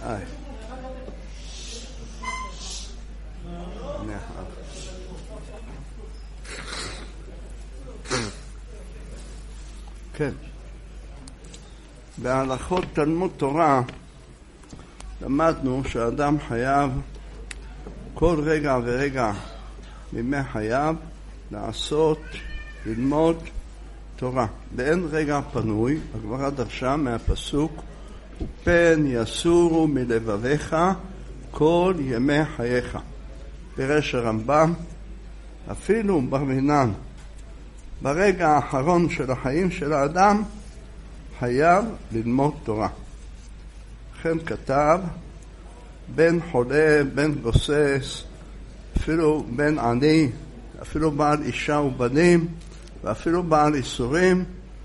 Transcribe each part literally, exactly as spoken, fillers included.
היי. כן. בהלכות תלמוד תורה למדנו שהאדם חייב כל רגע ורגע מימי חייו לעשות, ללמוד תורה. באין רגע פנוי, הגמרא דרשה מהפסוק, ופן יסורו מלבביך כל ימי חייך. פירש הרמב"ם, אפילו בר מינן, ברגע האחרון של החיים של האדם, חייב ללמוד תורה. לכן כתב, בן חולה, בן גוסס, אפילו בן עני, אפילו בעל אישה ובנים, ואפילו בעל איסורים,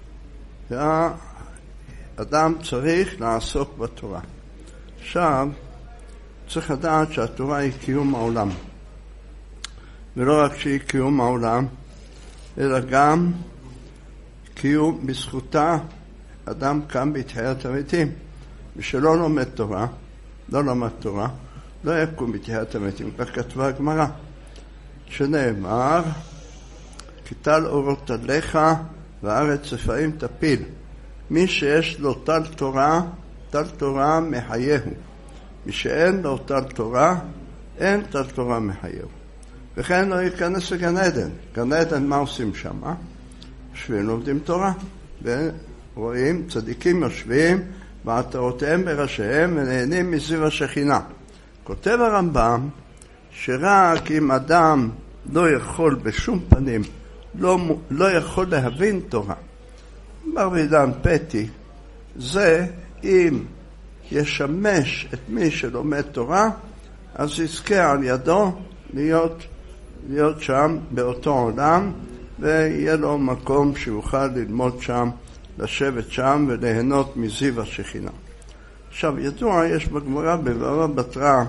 האדם צריך לעסוק בתורה. עכשיו, צריך לדעת שהתורה היא קיום העולם. ולא רק שהיא קיום העולם, אלא גם קיום בזכותה אדם קם בתחיית המתים. ושלא לומד תורה, לא למד תורה, לא יקום בתחיית המתים. כך כתבה הגמרא, שנאמר, כי טל אורות עליך והארץ רפאים תפיל. מי שיש לו טל תורה, טל תורה מחייהו. מי שאין לו טל תורה, אין טל תורה מחייהו. וכן לא ייכנס לגן עדן. גן עדן, מה עושים שם? יושבים לומדים תורה. ורואים צדיקים יושבים בעטרותיהם בראשיהם ונהנים מסביב השכינה. כותב הרמב"ם שרק אם אדם לא יכול בשום פנים, לא, לא יכול להבין תורה, בר וידן פתי, זה אם ישמש את מי שלומד תורה, אז יזכה על ידו להיות, להיות שם באותו עולם, ויהיה לו מקום שיוכל ללמוד שם, לשבת שם וליהנות מזיו השכינה. עכשיו, ידוע, יש בגמרא בבבא בתרא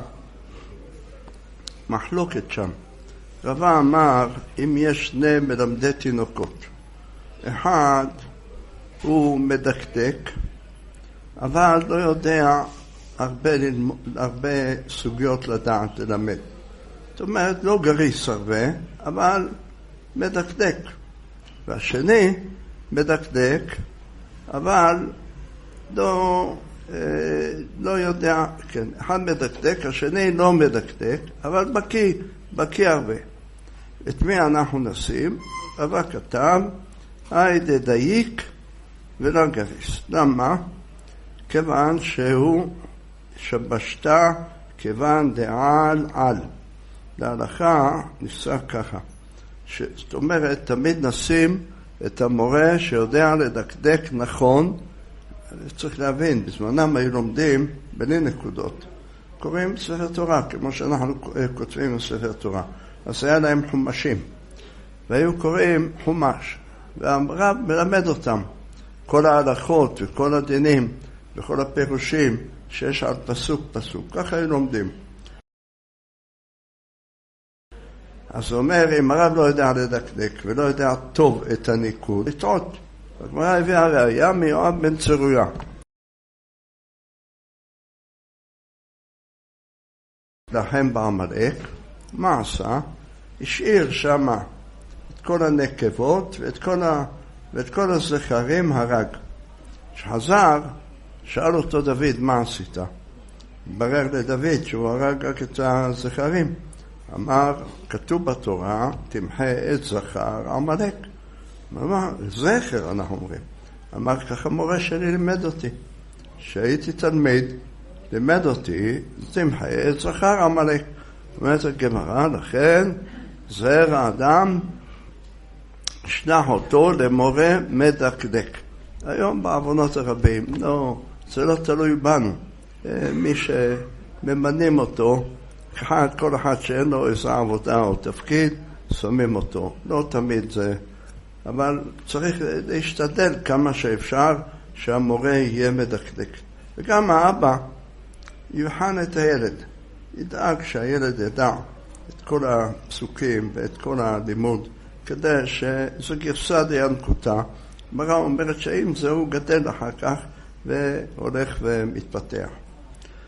מחלוקת שם. רבא אמר, אם יש שני מלמדי תינוקות, אחד הוא מדקדק, אבל לא יודע הרבה, הרבה סוגיות לדעת ללמד. זאת אומרת, לא גריס הרבה, אבל מדקדק. והשני מדקדק, אבל לא, אה, לא יודע, כן, אחד מדקדק, השני לא מדקדק, אבל בקי, בקי הרבה. את מי אנחנו נשים? רבא כתב, היידה דייק ולא גריס. למה? כיוון שהוא שבשתה כיוון דעל על. להלכה נפסק ככה. זאת אומרת, תמיד נשים את המורה שיודע לדקדק נכון. צריך להבין, בזמנם היו לומדים בלי נקודות. קוראים ספר תורה, כמו שאנחנו כותבים בספר תורה. אז היה להם חומשים. והיו קוראים חומש. והרב מלמד אותם כל ההלכות וכל הדינים וכל הפירושים שיש על פסוק פסוק. ככה היו לומדים. אז הוא אומר, אם הרב לא יודע לדקדק ולא יודע טוב את הניקוד, לטעות. הגמרא הביאה ראיה מיואב בן צרויה. לחם בעמלק, מה עשה? השאיר שם את כל הנקבות ואת כל, ה... ואת כל הזכרים הרג. שחזר, שאל אותו דוד, מה עשית? ברר לדוד שהוא הרג רק את הזכרים. אמר, כתוב בתורה, תמחה את זכר עמלק. אמר, זכר אנחנו אומרים. אמר, ככה מורה שלי לימד אותי. שהייתי תלמיד, לימד אותי, תמחה את זכר עמלק. אומרת הגמרא, לכן זרע האדם שלח אותו למורה מדקדק. היום בעוונות הרבים, לא, זה לא תלוי בנו. מי שממנים אותו, אחד, כל אחד שאין לו איזו עבודה או תפקיד, שמים אותו. לא תמיד זה, אבל צריך להשתדל כמה שאפשר שהמורה יהיה מדקדק. וגם האבא יבחן את הילד, ידאג שהילד ידע את כל הפסוקים ואת כל הלימוד, כדי שזו גרסה דיינקותה. הגמרא אומרת שאם זהו גדל אחר כך והולך ומתפתח.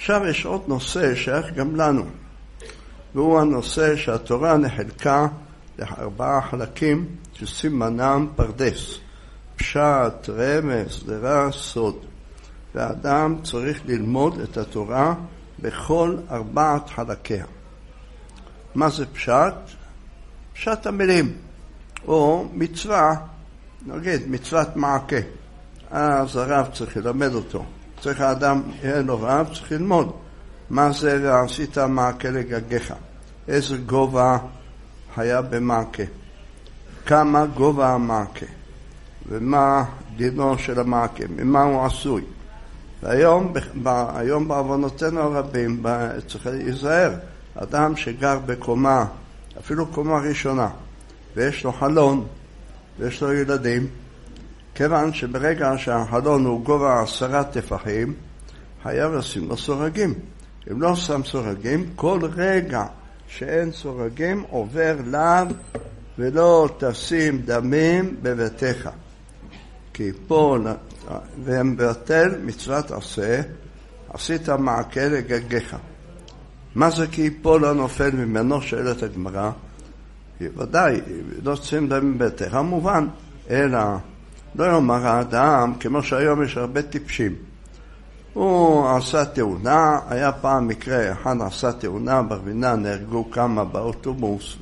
עכשיו יש עוד נושא שייך גם לנו, והוא הנושא שהתורה נחלקה לארבעה חלקים שסימנם פרדס, פשט, רמז, דרה, סוד. והאדם צריך ללמוד את התורה בכל ארבעת חלקיה. מה זה פשט? פשט המילים, או מצווה, נגיד מצוות מעקה. אז הרב צריך ללמד אותו. צריך האדם, יהיה לו רב, צריך ללמוד. מה זה ועשית מעקה לגגיך? איזה גובה היה במעקה? כמה גובה המעקה? ומה דינו של המעקה? ממה הוא עשוי? והיום, היום בעוונותינו הרבים, צריך להיזהר. אדם שגר בקומה, אפילו קומה ראשונה, ויש לו חלון, ויש לו ילדים, כיוון שברגע שהחלון הוא גובה עשרה טפחים, היה לשים לו סורגים. אם לא שם סורגים, כל רגע שאין סורגים עובר לאו, ולא תשים דמים בביתך. כי פה, והם בטל מצוות עשה, עשית מעקה לגגיך. מה זה כי פה לא נופל ממנו? שואלת הגמרא. ודאי, לא תשים דמים בביתך, מובן, אלא לא יאמר האדם, כמו שהיום יש הרבה טיפשים. הוא עשה תאונה, היה פעם מקרה, אחד עשה תאונה, ברבינה נהרגו כמה באוטובוס,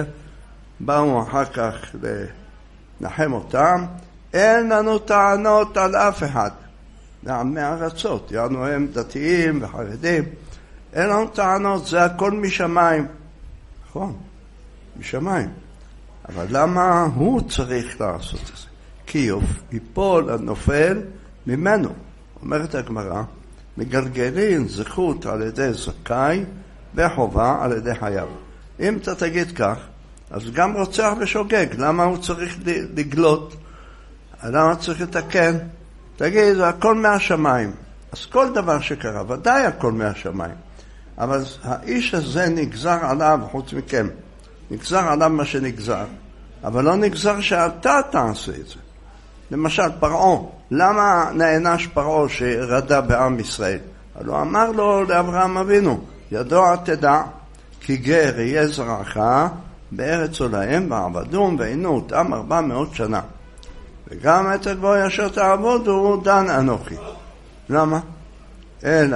ובאו אחר כך לנחם אותם, אין לנו טענות על אף אחד. מהארצות, יענו הם דתיים וחרדים, אין לנו טענות, זה הכל משמיים. נכון, משמיים. אבל למה הוא צריך לעשות את זה? כי יפול הנופל ממנו. אומרת הגמרא, מגלגלין זכות על ידי זכאי וחובה על ידי חייב. אם אתה תגיד כך, אז גם רוצח ושוגג, למה הוא צריך לגלות? למה צריך לתקן? תגיד, זה הכל מהשמיים. אז כל דבר שקרה, ודאי הכל מהשמיים. אבל האיש הזה נגזר עליו, חוץ מכם, נגזר עליו מה שנגזר, אבל לא נגזר שאתה תעשה את זה. למשל, פרעה, למה נענש פרעה שרדה בעם ישראל? הוא אמר לו לאברהם אבינו, ידוע תדע, כי גר יהיה זרעך בארץ עולהם ועבדום ועינו אותם ארבע מאות שנה. וגם את הגבוה אשר תעבודו דן אנוכי. למה? אלא,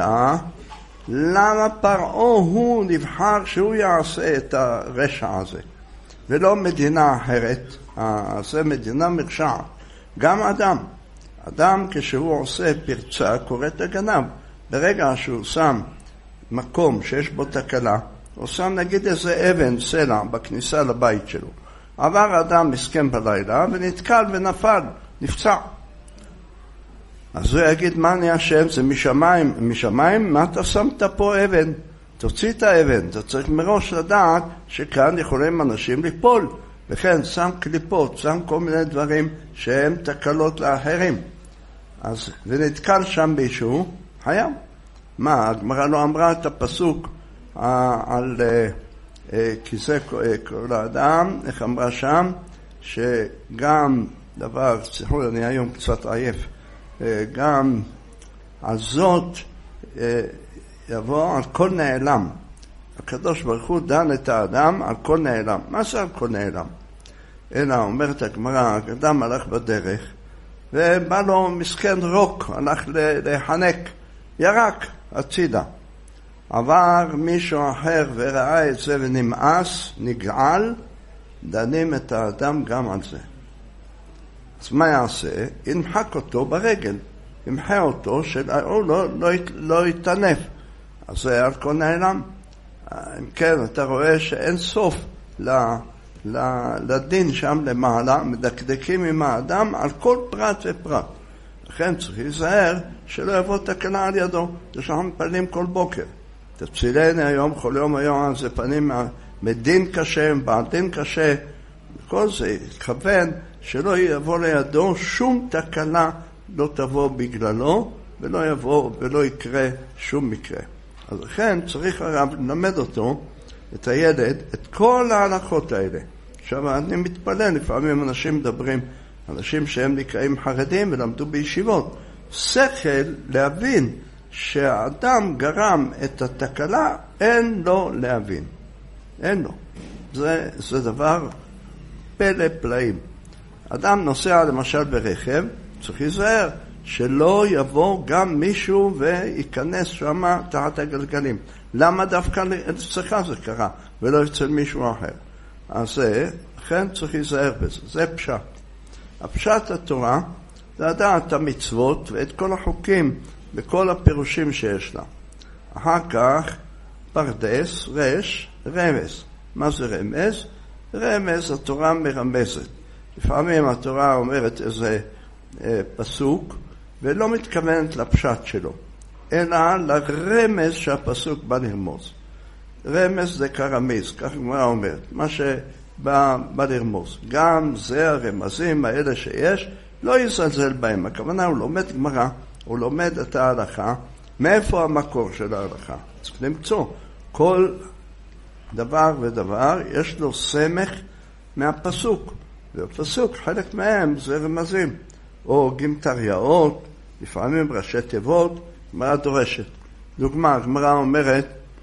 למה פרעה הוא נבחר שהוא יעשה את הרשע הזה? ולא מדינה אחרת, זה מדינה מרשעת. גם אדם, אדם כשהוא עושה פרצה קוראת הגנב. ברגע שהוא שם מקום שיש בו תקלה, הוא שם נגיד איזה אבן, סלע, בכניסה לבית שלו. עבר אדם מסכם בלילה ונתקל ונפל, נפצע. אז הוא יגיד, מה אני אשם? זה משמיים. משמיים, מה אתה שמת פה אבן? תוציא את האבן. אתה צריך מראש לדעת שכאן יכולים אנשים ליפול. וכן, שם קליפות, שם כל מיני דברים שהם תקלות לאחרים. אז, ונתקל שם מישהו, חייב. מה, הגמרא לא אמרה את הפסוק אה, על אה, אה, כי זה כל האדם, איך אמרה שם, שגם דבר, סליחו, אני היום קצת עייף, אה, גם על זאת אה, יבוא על כל נעלם. הקדוש ברוך הוא דן את האדם על כל נעלם. מה זה על כל נעלם? אלא אומרת הגמרא, אדם הלך בדרך, ובא לו מסכן רוק, הלך לחנק, ירק הצידה. עבר מישהו אחר וראה את זה ונמאס, נגעל, דנים את האדם גם על זה. אז מה יעשה? ימחק אותו ברגל, ימחה אותו שהוא לא, לא, לא יתנף. אז זה על כל נעלם. אם כן, אתה רואה שאין סוף לדין שם למעלה, מדקדקים עם האדם על כל פרט ופרט. לכן צריך להיזהר שלא יבוא תקלה על ידו, זה שאנחנו מפלים כל בוקר. תצילני היום, כל יום היום, זה פנים מדין קשה, בעל דין קשה, כל זה התכוון שלא יבוא לידו, שום תקלה לא תבוא בגללו, ולא יבוא ולא יקרה שום מקרה. אז לכן צריך הרב ללמד אותו, את הילד, את כל ההלכות האלה. עכשיו אני מתפלל, לפעמים אנשים מדברים, אנשים שהם נקראים חרדים ולמדו בישיבות, שכל להבין שהאדם גרם את התקלה, אין לו להבין. אין לו. זה, זה דבר פלא פלאים. אדם נוסע למשל ברכב, צריך להיזהר שלא יבוא גם מישהו וייכנס שם תחת הגלגלים. למה דווקא אצלך זה קרה ולא אצל מישהו אחר? אז זה, לכן צריך להיזהר בזה. זה פשט. הפשט התורה זה לדעת המצוות ואת כל החוקים וכל הפירושים שיש לה. אחר כך פרדס, רש, רמז. מה זה רמז? רמז התורה מרמזת. לפעמים התורה אומרת איזה אה, פסוק ולא מתכוונת לפשט שלו, אלא לרמז שהפסוק בא לרמוז. רמז זה כרמיז, כך גמרא אומרת, מה שבא בא לרמוז. גם זה הרמזים האלה שיש, לא יזלזל בהם. הכוונה הוא לומד גמרא, הוא לומד את ההלכה, מאיפה המקור של ההלכה. צריך למצוא כל דבר ודבר יש לו סמך מהפסוק, והפסוק חלק מהם זה רמזים או גמטריות, לפעמים ראשי תיבות. גמרא דורשת דוגמה, גמרא אומרת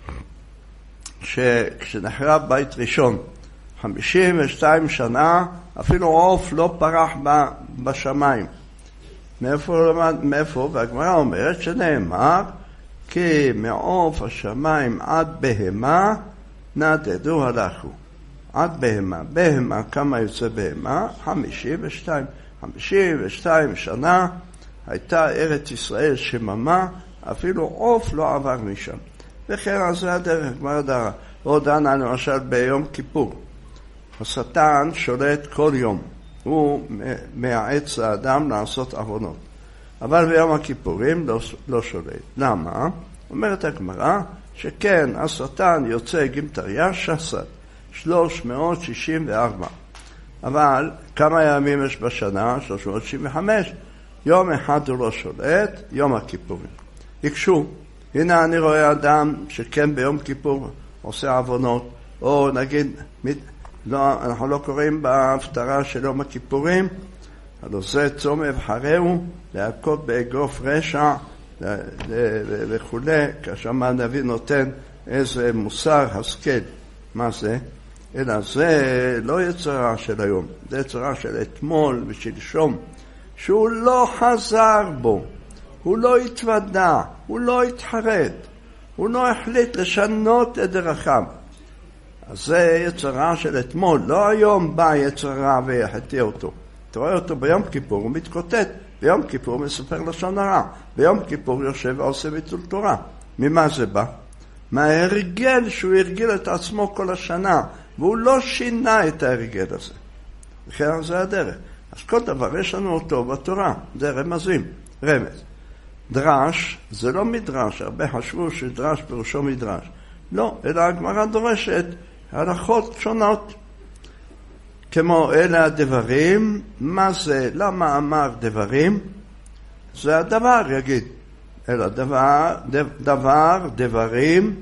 שכשנחרב בית ראשון חמישים ושתיים שנה אפילו עוף לא פרח בשמיים. מאיפה למד? מאיפה? והגמרא אומרת שנאמר כי מעוף השמיים עד בהמה נדדו הלכו. עד בהמה. בהמה, כמה יוצא בהמה? חמישים ושתיים. חמישים ושתיים שנה הייתה ארץ ישראל שממה, אפילו עוף לא עבר משם. וכן על זה הדרך, גמרא דרא. עוד דנה למשל ביום כיפור. השטן שולט כל יום. הוא מייעץ לאדם לעשות עוונות. אבל ביום הכיפורים לא, לא שולט. למה? אומרת הגמרא שכן השטן יוצא גמטריה שסת. שלוש מאות שישים וארבע. אבל כמה ימים יש בשנה? שלוש מאות שישים וחמש. יום אחד הוא לא שולט, יום הכיפורים. יקשו, הנה אני רואה אדם שכן ביום כיפור עושה עוונות, או נגיד, לא, אנחנו לא קוראים בהפטרה של יום הכיפורים, הלוא זה צום אבחרהו, להכות באגרוף רשע וכו', כאשר הנביא נותן איזה מוסר השכל. מה זה? אלא זה לא יצרה של היום, זה יצרה של אתמול ושלשום, שהוא לא חזר בו, הוא לא התוודע, הוא לא התחרט, הוא לא החליט לשנות את דרכיו. אז זה יצרה של אתמול, לא היום בא יצרה ויחטא אותו. אתה רואה אותו ביום כיפור, הוא מתקוטט, ביום כיפור מספר לשון הרע, ביום כיפור יושב ועושה ביטול תורה. ממה זה בא? מההרגל שהוא הרגיל את עצמו כל השנה, והוא לא שינה את ההרגל הזה. וכן זה הדרך. אז כל דבר יש לנו אותו בתורה, זה רמזים, רמז. דרש, זה לא מדרש, הרבה חשבו שדרש פירושו מדרש. לא, אלא הגמרא דורשת הלכות שונות. כמו אלה הדברים, מה זה, למה אמר דברים? זה הדבר, יגיד. אלא דבר, דבר, דברים,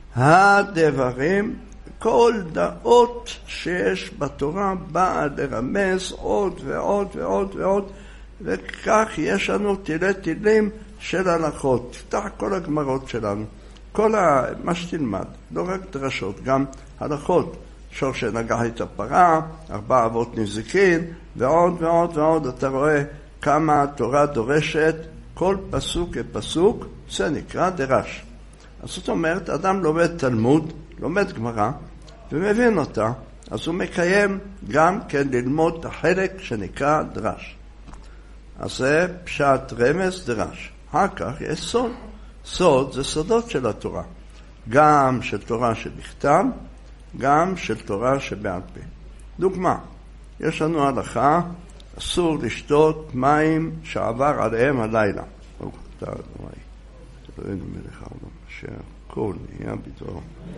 הדברים, כל דעות שיש בתורה באה לרמז עוד ועוד ועוד ועוד, וכך יש לנו תילי תילים של הלכות. תפתח כל הגמרות שלנו, כל ה... מה שתלמד, לא רק דרשות, גם הלכות. שור שנגח את הפרה, ארבע אבות נזיקין, ועוד ועוד ועוד. אתה רואה כמה התורה דורשת, כל פסוק כפסוק, זה נקרא דרש. אז זאת אומרת, אדם לומד תלמוד, לומד גמרא, ומבין אותה, אז הוא מקיים גם כן ללמוד את החלק שנקרא דרש. אז זה פשט רמז דרש. אחר כך יש סוד. סוד זה סודות של התורה. גם של תורה שבכתב, גם של תורה שבעל פה. דוגמה, יש לנו הלכה, אסור לשתות מים שעבר עליהם הלילה. או, אתה רואה, תלוינו מלך העולם, שהכל נהיה בדברו.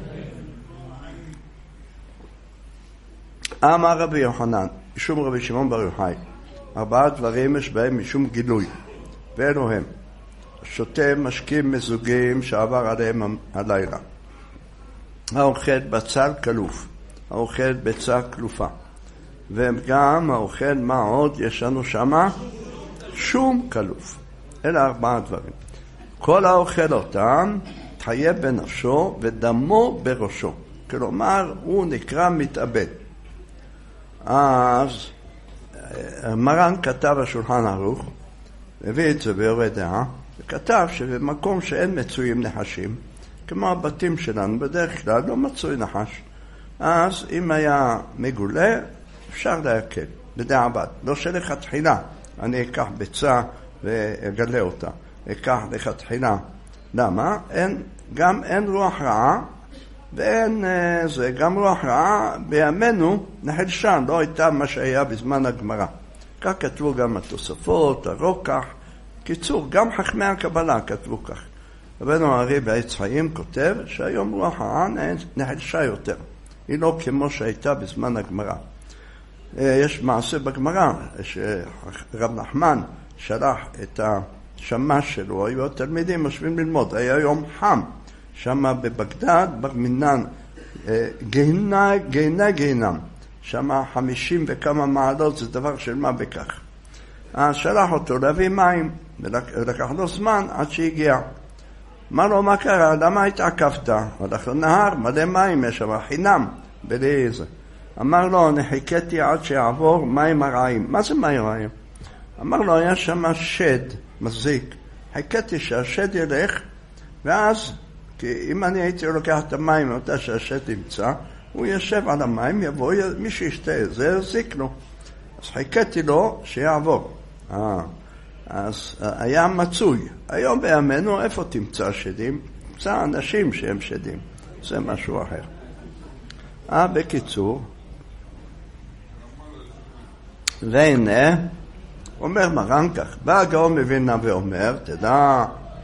אמר רבי יוחנן, משום רבי שמעון בר יוחאי, ארבעה דברים יש בהם משום גילוי, ואלו הם, שותה משקים מזוגים שעבר עליהם הלילה, האוכל בצל כלוף, האוכל ביצה כלופה, וגם האוכל מה עוד יש לנו שמה? שום כלוף. אלה ארבעה דברים. כל האוכל אותם תחיה בנפשו ודמו בראשו. כלומר, הוא נקרא מתאבד. אז מרן כתב השולחן ערוך, הביא את זה ביורה דעה, וכתב שבמקום שאין מצויים נחשים, כמו הבתים שלנו, בדרך כלל לא מצוי נחש. אז אם היה מגולה, אפשר להקל, בדיעבד. לא שלכתחילה, אני אקח ביצה ואגלה אותה. אקח לכתחילה. למה? אין, גם אין רוח רעה, ואין זה, גם רוח רעה בימינו נחלשה, לא הייתה מה שהיה בזמן הגמרא. כך כתבו גם התוספות, הרוקח. קיצור, גם חכמי הקבלה כתבו כך. רבנו הארי בעץ חיים כותב שהיום רוח רעה נחלשה יותר. היא לא כמו שהייתה בזמן הגמרא. יש מעשה בגמרא, שרב נחמן שלח את השמש שלו, היו התלמידים משווים ללמוד, היה יום חם, שם בבגדד, בר מינן, גיהנה, גיהנה גיהנם, שם חמישים וכמה מעלות, זה דבר של מה בכך. אז שלח אותו להביא מים, ולקח לו זמן עד שהגיע. אמר לו, מה קרה? למה התעכבת? הלך לנהר, מלא מים, יש שם חינם, בלי זה. אמר לו, אני חיכיתי עד שיעבור מים הרעים. מה זה מים הרעים? אמר לו, היה שם שד, מזיק. חיכיתי שהשד ילך, ואז, כי אם אני הייתי לוקח את המים, אותה שהשד ימצא, הוא יושב על המים, יבוא, מי שישתה, זה יזיק לו. אז חיכיתי לו שיעבור. אה, אז היה מצוי. היום בימינו, איפה תמצא שדים? תמצא אנשים שהם שדים. זה משהו אחר. אה, בקיצור, והנה, אומר מרן כך, בא הגאון מווילנה ואומר, תדע,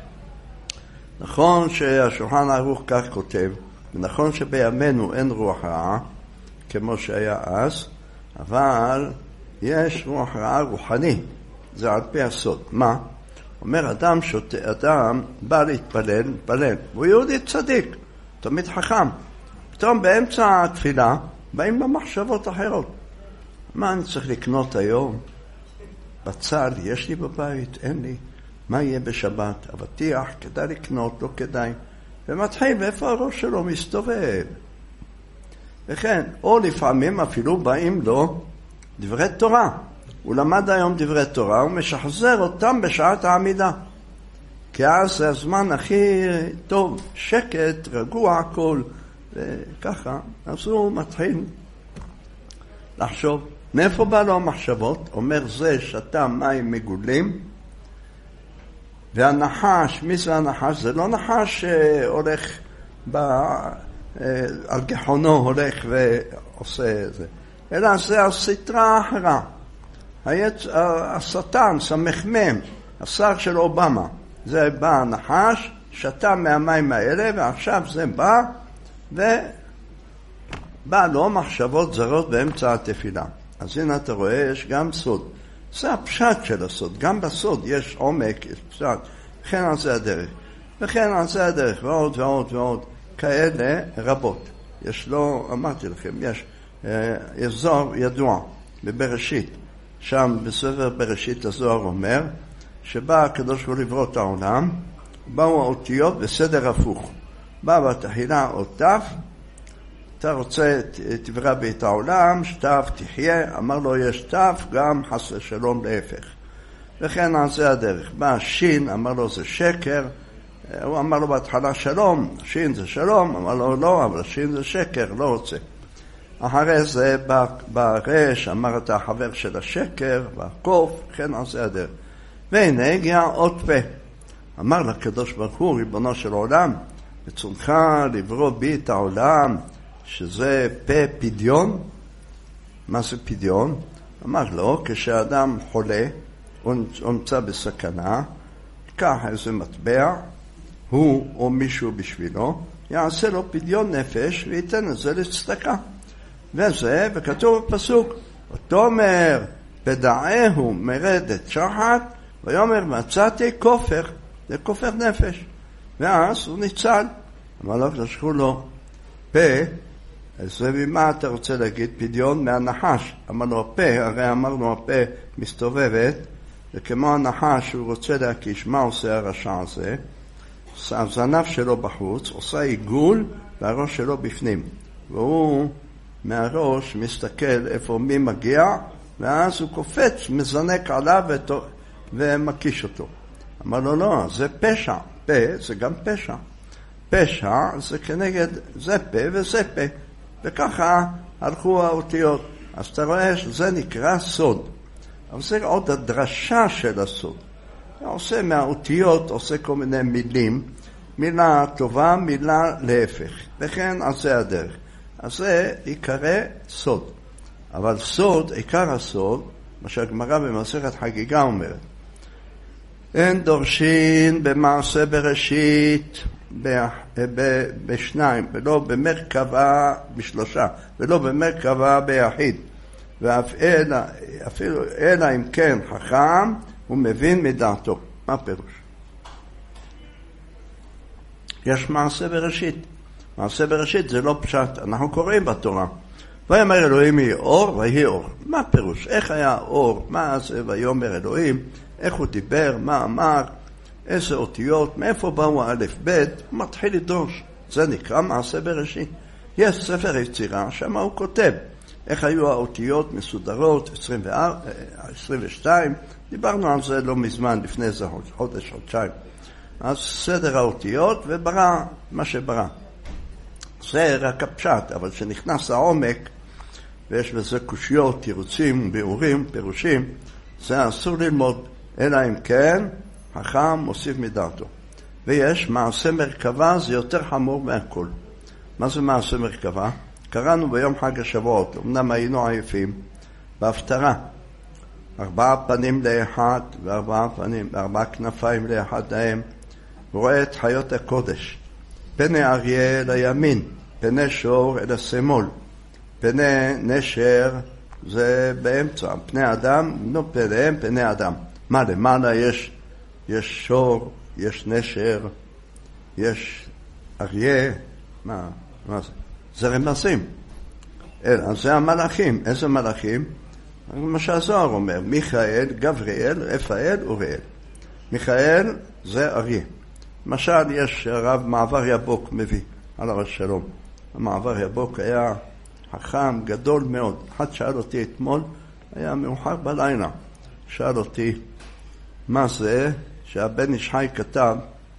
נכון שהשולחן ערוך כך כותב, ונכון שבימינו אין רוח רעה, כמו שהיה אז, אבל יש רוח רעה רוחני, זה על פי הסוד. מה? אומר, אדם שותה, אדם בא להתפלל, מתפלל, והוא יהודי צדיק, תמיד חכם. פתאום באמצע התפילה, באים במחשבות אחרות. מה אני צריך לקנות היום? בצל, יש לי בבית, אין לי. מה יהיה בשבת? אבטיח, כדאי לקנות, לא כדאי. ומתחיל, ואיפה הראש שלו מסתובב? וכן, או לפעמים אפילו באים לו דברי תורה. הוא למד היום דברי תורה, הוא משחזר אותם בשעת העמידה. כי אז זה הזמן הכי טוב, שקט, רגוע הכל, וככה. אז הוא מתחיל לחשוב. מאיפה בא לו המחשבות? אומר זה שתה מים מגולים, והנחש, מי זה הנחש? זה לא נחש שהולך ב... על גחונו הולך ועושה את זה, אלא זה הסתרה האחרה. היצ... השטן, סמכמם, השר של אובמה, זה בא הנחש, שתה מהמים האלה, ועכשיו זה בא, ובא לו מחשבות זרות באמצע התפילה. אז הנה אתה רואה, יש גם סוד. זה הפשט של הסוד. גם בסוד יש עומק, יש פשט. וכן על זה הדרך. וכן על זה הדרך, ועוד ועוד ועוד. כאלה רבות. יש לו, אמרתי לכם, יש, יש זוהר ידוע בבראשית. שם בספר בראשית הזוהר אומר, שבא הקדוש ברוך הוא לברוא את העולם, באו האותיות בסדר הפוך. בא בתחילה אות ת', אתה רוצה, תברא בי את העולם, שתף תחיה, אמר לו יש תף, גם חס ושלום להפך. וכן על זה הדרך. בא שין, אמר לו זה שקר, הוא אמר לו בהתחלה שלום, שין זה שלום, אמר לו לא, אבל שין זה שקר, לא רוצה. אחרי זה בא, בא רש, אמר אתה החבר של השקר, והקוף, כן על זה הדרך. והנה הגיע עוד פה. אמר לקדוש ברוך הוא, ריבונו של עולם, רצונך לברוא בי את העולם, שזה פה פדיון. מה זה פדיון? אמר לו, כשאדם חולה, הוא נמצא בסכנה, קח איזה מטבע, הוא או מישהו בשבילו, יעשה לו פדיון נפש וייתן את זה לצדקה. וזה, וכתוב בפסוק, אותו אומר, בדעהו מרדת שחת, ויאמר מצאתי כופר, זה כופר נפש. ואז הוא ניצל. אמר לו, תשכו לו, פה, אז ומה אתה רוצה להגיד? פדיון מהנחש. אמר לו, הפה, הרי אמרנו, הפה מסתובבת, וכמו הנחש הוא רוצה להקיש, מה עושה הרשע הזה? הזנב שלו בחוץ, עושה עיגול והראש שלו בפנים. והוא מהראש מסתכל איפה מי מגיע, ואז הוא קופץ, מזנק עליו ומקיש אותו. אמר לו, לא, זה פשע. פה זה גם פשע. פשע זה כנגד זה פה וזה פה. וככה הלכו האותיות. אז אתה רואה שזה נקרא סוד. אבל זה עוד הדרשה של הסוד. עושה מהאותיות, עושה כל מיני מילים. מילה טובה, מילה להפך. וכן, אז זה הדרך. אז זה יקרא סוד. אבל סוד, עיקר הסוד, מה שהגמרא במסכת חגיגה אומרת, אין דורשין במעשה בראשית ב- ב- בשניים, ולא במרכבה בשלושה, ולא במרכבה ביחיד. ואף אלא, אפילו אלא אם כן חכם, הוא מבין מדעתו. מה פירוש? יש מעשה בראשית. מעשה בראשית זה לא פשט, אנחנו קוראים בתורה. ויאמר אלוהים יהי אור, ויהי אור. מה פירוש? איך היה אור? מה זה ויאמר אלוהים? איך הוא דיבר? מה אמר? איזה אותיות? מאיפה באו א' ב'? הוא מתחיל לדרוש. זה נקרא מעשה בראשית. יש ספר יצירה, שם הוא כותב איך היו האותיות מסודרות, עשרים וארבע, עשרים ושתיים. דיברנו על זה לא מזמן, לפני איזה חודש, חודשיים. אז סדר האותיות וברא מה שברא. זה רק הפשט, אבל שנכנס העומק, ויש בזה קושיות, תירוצים, ביאורים, פירושים, זה אסור ללמוד, אלא אם כן, חכם מוסיף מדעתו. ויש מעשה מרכבה, זה יותר חמור מהכל. מה זה מעשה מרכבה? קראנו ביום חג השבועות, אמנם היינו עייפים, בהפטרה, ארבעה פנים לאחד, וארבעה פנים, וארבעה כנפיים לאחד להם, רואה את חיות הקודש. פני אריה לימין, פני שור אל השמאל, פני נשר זה באמצע, פני אדם, לא פניהם, פני אדם. מה למעלה יש? יש שור, יש נשר, יש אריה, מה, מה זה? זה רמזים. אלא, זה המלאכים. איזה מלאכים? מה שהזוהר אומר, מיכאל, גבריאל, רפאל וראל. מיכאל זה אריה. למשל, יש הרב מעבר יבוק מביא, על הר שלום. המעבר יבוק היה חכם גדול מאוד. אחד שאל אותי אתמול, היה מאוחר בלילה. שאל אותי, מה זה שהבן איש חי כתב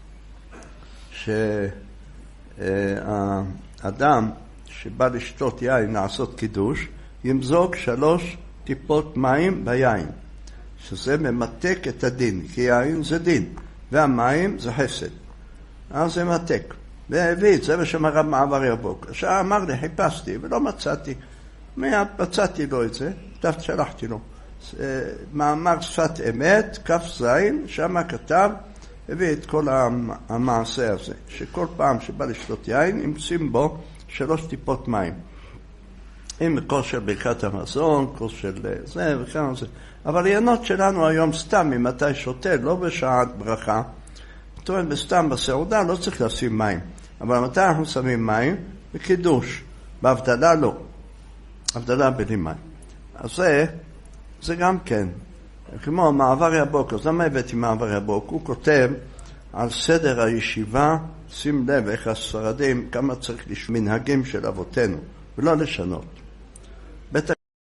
שהאדם שבא לשתות יין, לעשות קידוש, ימזוג שלוש טיפות מים ביין, שזה ממתק את הדין, כי יין זה דין, והמים זה חסד. אז זה מתק. והביא את זה בשם הרב מעבר יבוק. עכשיו אמר לי, חיפשתי ולא מצאתי. מיד מצאתי לו את זה, תפת שלחתי לו. מאמר שפת אמת, כף זין, שם כתב, הביא את כל המעשה הזה, שכל פעם שבא לשתות יין, ימצאים בו שלוש טיפות מים. עם כוס של ברכת המזון, כוס של זה וכמה זה. אבל העיינות שלנו היום סתם, אם אתה שותה, לא בשעת ברכה, טוען בסתם בסעודה, לא צריך לשים מים. אבל מתי אנחנו שמים מים? בקידוש. בהבדלה לא. הבדלה בלי מים. אז זה, זה גם כן. כמו מעבר יבוק, אז למה הבאתי מעבר יבוק? הוא כותב על סדר הישיבה, שים לב איך הספרדים, כמה צריך לשמנהגים של אבותינו, ולא לשנות. בית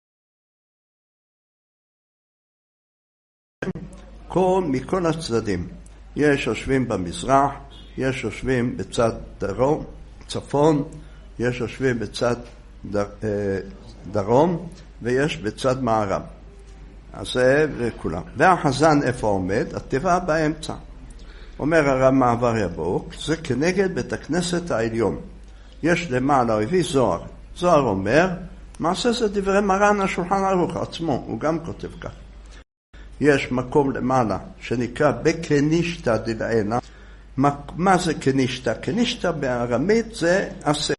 כל, מכל הצדדים. יש יושבים במזרח, יש יושבים בצד דרום, צפון, יש יושבים בצד דר, דרום, ויש בצד מערב. אז זה וכולם. והחזן איפה עומד? התיבה באמצע. אומר הרב מעבר יבוק, זה כנגד בית הכנסת העליון. יש למעלה, הוא הביא זוהר. זוהר אומר, מעשה זה דברי מרן השולחן ערוך עצמו, הוא גם כותב כך. יש מקום למעלה שנקרא בקנישתא דלעילא. מה, מה זה קנישתא? קנישתא בארמית זה עשה.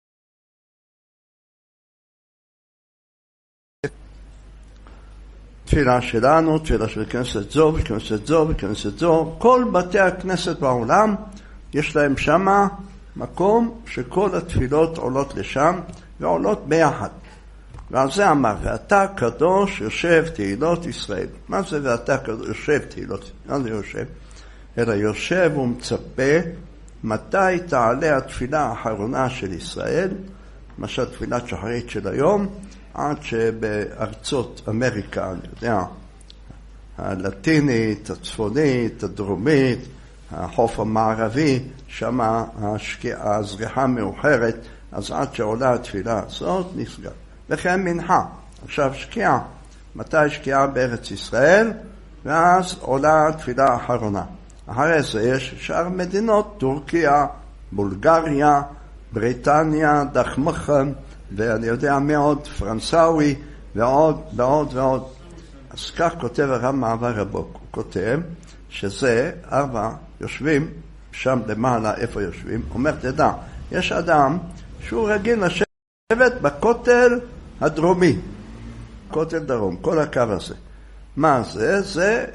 תפילה שלנו, תפילה של כנסת זו וכנסת זו וכנסת זו, כל בתי הכנסת בעולם יש להם שמה מקום שכל התפילות עולות לשם ועולות ביחד. ועל זה אמר, ואתה קדוש יושב תהילות ישראל. מה זה ואתה קדוש יושב תהילות? מה זה יושב? אלא יושב ומצפה מתי תעלה התפילה האחרונה של ישראל, למשל תפילת שחרית של היום, עד שבארצות אמריקה, אני יודע, הלטינית, הצפונית, הדרומית, החוף המערבי, שם הזריחה מאוחרת, אז עד שעולה התפילה הזאת נסגר. וכן מנחה, עכשיו שקיעה, מתי שקיעה בארץ ישראל, ואז עולה התפילה האחרונה. אחרי זה יש שאר מדינות, טורקיה, בולגריה, בריטניה, דחמכם, ואני יודע מאוד, פרנסאוי, ועוד ועוד ועוד. אז כך כותב הרב מעבר הבוק, הוא כותב שזה ארבע יושבים, שם למעלה איפה יושבים, אומר תדע, יש אדם שהוא רגיל לשבת בכותל הדרומי, כותל דרום, כל הקו הזה. מה זה? זה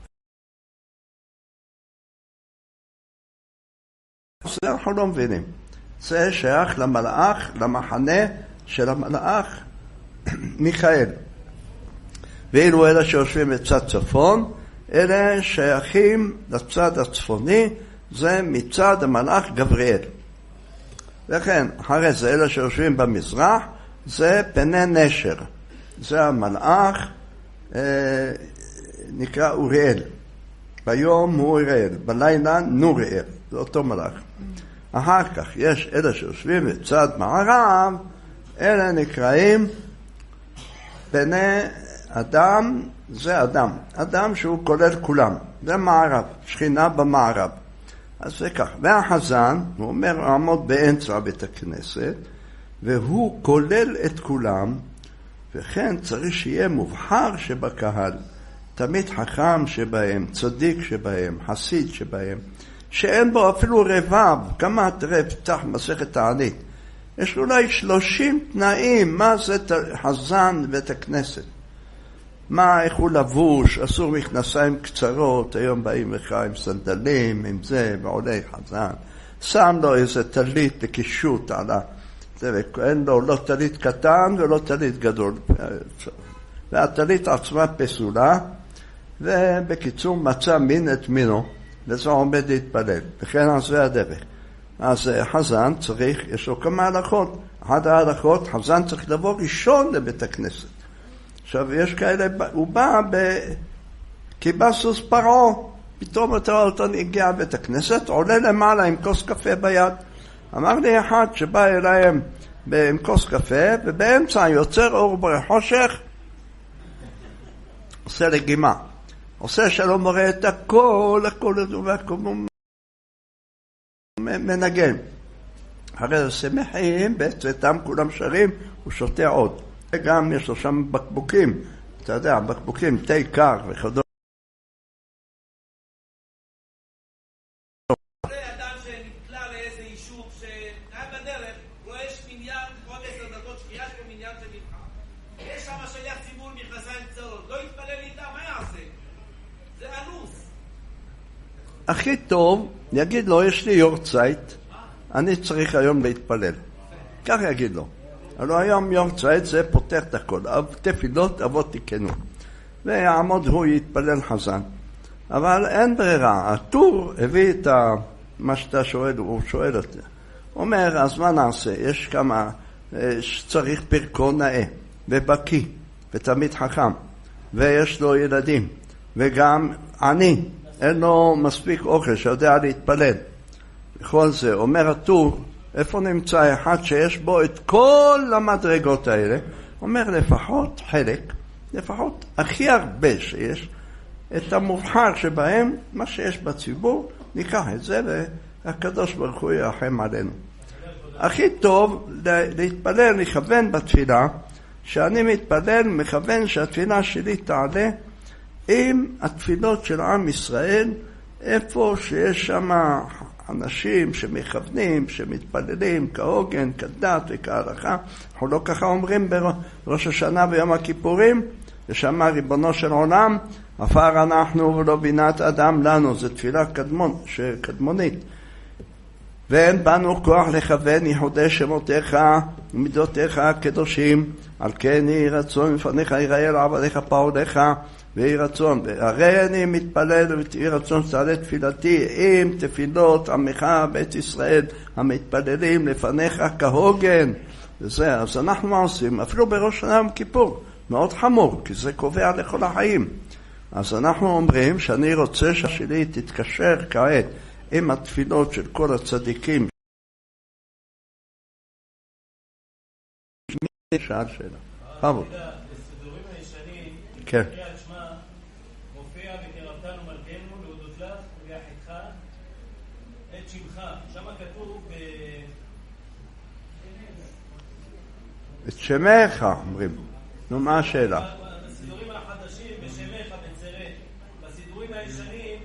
זה אנחנו לא מבינים. זה שייך למלאך, למחנה של המלאך מיכאל. ואילו אלה שיושבים בצד צפון, אלה שייכים לצד הצפוני, זה מצד המלאך גבריאל. וכן, אחרי זה אלה שיושבים במזרח, זה פני נשר. זה המלאך, אה, נקרא אוריאל. ביום הוא אוריאל, בלילה נוריאל. זה אותו מלאך. אחר כך יש אלה שיושבים בצד מערב, אלה נקראים פני אדם, זה אדם. אדם שהוא כולל כולם. זה מערב, שכינה במערב. אז זה כך. והחזן, הוא אומר, עמוד באמצע בית הכנסת, והוא כולל את כולם, וכן צריך שיהיה מובחר שבקהל, תמיד חכם שבהם, צדיק שבהם, חסיד שבהם, שאין בו אפילו רבב. כמה תראה פתח מסכת תענית. יש אולי שלושים תנאים, מה זה חזן בית הכנסת. מה, איך הוא לבוש, אסור מכנסיים קצרות, היום באים לך עם סנדלים, עם זה, ועולה חזן. שם לו איזה תלית לקישוט על ה... אין לו לא תלית קטן ולא תלית גדול. והתלית עצמה פסולה, ובקיצור מצא מין את מינו, וזה עומד להתפלל. וכן אז זה הדרך. אז חזן צריך, יש לו כמה הלכות. אחת ההלכות, חזן צריך לבוא ראשון לבית הכנסת. עכשיו יש כאלה, הוא בא בקיבסוס פרעה, פתאום אתה אותו הגיע בית הכנסת, עולה למעלה עם כוס קפה ביד. אמר לי אחד שבא אליהם עם כוס קפה, ובאמצע יוצר אור בחושך, עושה לגימה. עושה שלום מראה את הכל, הכל, הכל מנגן. אחרי זה שמחים, בצאתם כולם שרים, הוא שותה עוד. גם יש לו שם בקבוקים, אתה יודע, בקבוקים, תה קר וכדומה. זה אדם שנקלע לאיזה יישוב שהיה בדרך, רואה יש מניין, עוד עשר דקות שקיעה יש פה מניין שנבחר. יש שם שליח ציבור מכנסיים קצרות, לא יתפלל איתה, מה יעשה? זה אנוס. הכי טוב, יגיד לו, יש לי יורצייט, אני צריך היום להתפלל. כך יגיד לו. הלוא היום יורצייט זה פותח את הכל, תפילות אבות תיקנו. ויעמוד הוא יתפלל חזן. אבל אין ברירה, הטור הביא את מה שאתה שואל, הוא שואל אותי. הוא אומר, אז מה נעשה? יש כמה, צריך פרקו נאה, ובקי, ותמיד חכם, ויש לו ילדים, וגם עני, אין לו מספיק אוכל שיודע להתפלל. בכל זה, אומר הטור, איפה נמצא אחד שיש בו את כל המדרגות האלה? אומר לפחות חלק, לפחות הכי הרבה שיש, את המובחר שבהם, מה שיש בציבור, ניקח את זה והקדוש ברוך הוא ירחם עלינו. הכי טוב להתפלל, לכוון בתפילה, שאני מתפלל, מכוון שהתפילה שלי תעלה עם התפילות של עם ישראל, איפה שיש שם אנשים שמכוונים, שמתפללים כהוגן, כדת וכהלכה. אנחנו לא ככה אומרים בראש השנה ויום הכיפורים, ושמה ריבונו של עולם, עפר אנחנו ולא בינת אדם לנו. זו תפילה קדמון, קדמונית. ואין בנו כוח לכוון ייחודי שמותיך ומידותיך הקדושים, על כן יהי רצון מפניך יראה לעבדיך פעוליך, ויהי רצון, הרי אני מתפלל ותהי רצון שתעלה תפילתי עם תפילות עמך בית ישראל המתפללים לפניך כהוגן. וזה, אז אנחנו מה עושים? אפילו בראש שנה יום כיפור, מאוד חמור, כי זה קובע לכל החיים. אז אנחנו אומרים שאני רוצה ששלי תתקשר כעת עם התפילות של כל הצדיקים. שאל שאלה. חבוד. בסידורים הישנים, כן. קריאת שמע, מופיע וקרבתנו מלכנו להודות לך וליחדך את שמך. שם כתוב ב... את שמך, אומרים. נו, מה השאלה? בסידורים החדשים, בשמך, בצרה. בסידורים הישנים,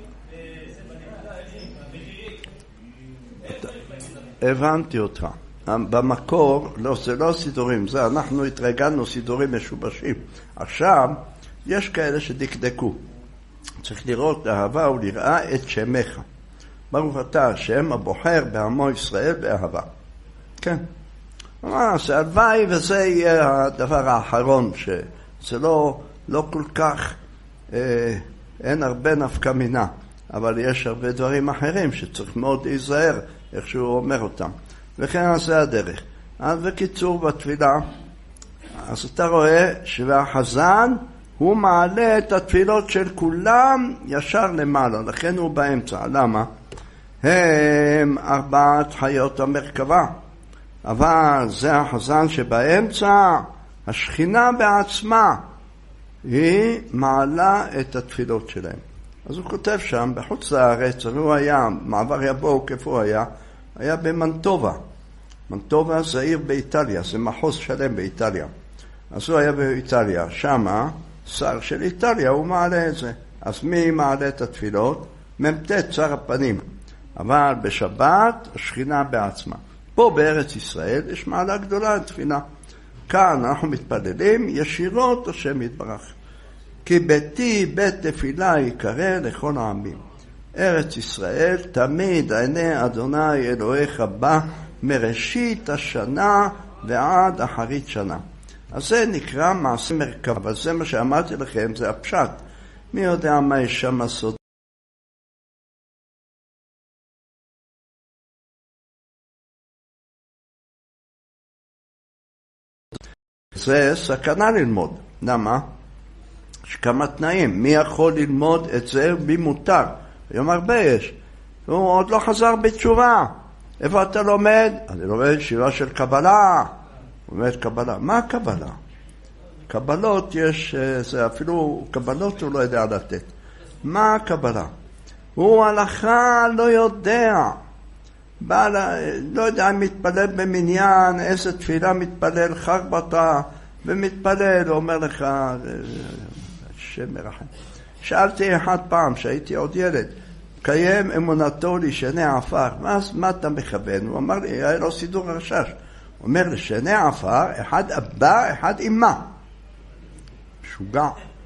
הבנתי אותך. במקור, לא, זה לא סידורים, זה אנחנו התרגלנו סידורים משובשים. עכשיו, יש כאלה שדקדקו. צריך לראות לאהבה ולראה את שמך. ברוך אתה השם הבוחר בעמו ישראל באהבה. כן. ממש, הלוואי וזה יהיה הדבר האחרון, שזה לא, לא כל כך, אה, אין הרבה נפקא מינה, אבל יש הרבה דברים אחרים שצריך מאוד להיזהר איך שהוא אומר אותם. וכן זה הדרך. אז בקיצור בתפילה, אז אתה רואה שהחזן הוא מעלה את התפילות של כולם ישר למעלה, לכן הוא באמצע. למה? הם ארבעת חיות המרכבה, אבל זה החזן שבאמצע, השכינה בעצמה, היא מעלה את התפילות שלהם. אז הוא כותב שם, בחוץ לארץ, הוא היה, מעבר יבוק, איפה הוא היה? היה במנטובה. מנטובה זה עיר באיטליה, זה מחוז שלם באיטליה. אז הוא היה באיטליה, שמה, שר של איטליה, הוא מעלה את זה. אז מי מעלה את התפילות? ממתת שר הפנים. אבל בשבת, השכינה בעצמה. פה בארץ ישראל יש מעלה גדולה לתפילה. כאן אנחנו מתפללים ישירות השם יתברך. כי ביתי בית תפילה יקרא לכל העמים. ארץ ישראל תמיד עיני אדוני אלוהיך בא מראשית השנה ועד אחרית שנה. אז זה נקרא מעשה מרכבה. זה מה שאמרתי לכם, זה הפשט. מי יודע מה יש שם הסוד? זה סכנה ללמוד. למה? יש כמה תנאים. מי יכול ללמוד את זה במותר? היום הרבה יש. הוא עוד לא חזר בתשובה. איפה אתה לומד? אני לומד שירה של קבלה. הוא לומד קבלה. מה קבלה? קבלות יש, זה אפילו קבלות הוא לא יודע לתת. מה קבלה? הוא הלכה לא יודע. בעל, לא יודע אם מתפלל במניין, איזה תפילה מתפלל, חרבתה, ומתפלל, הוא אומר לך, השם מרחם. שאלתי אחד פעם, שהייתי עוד ילד, קיים אמונתו לשני עפר, מה, מה אתה מכוון? הוא אמר לי, היה לו סידור הרשש. הוא אומר, לשני עפר, אחד אבא, אחד אמא. משוגע.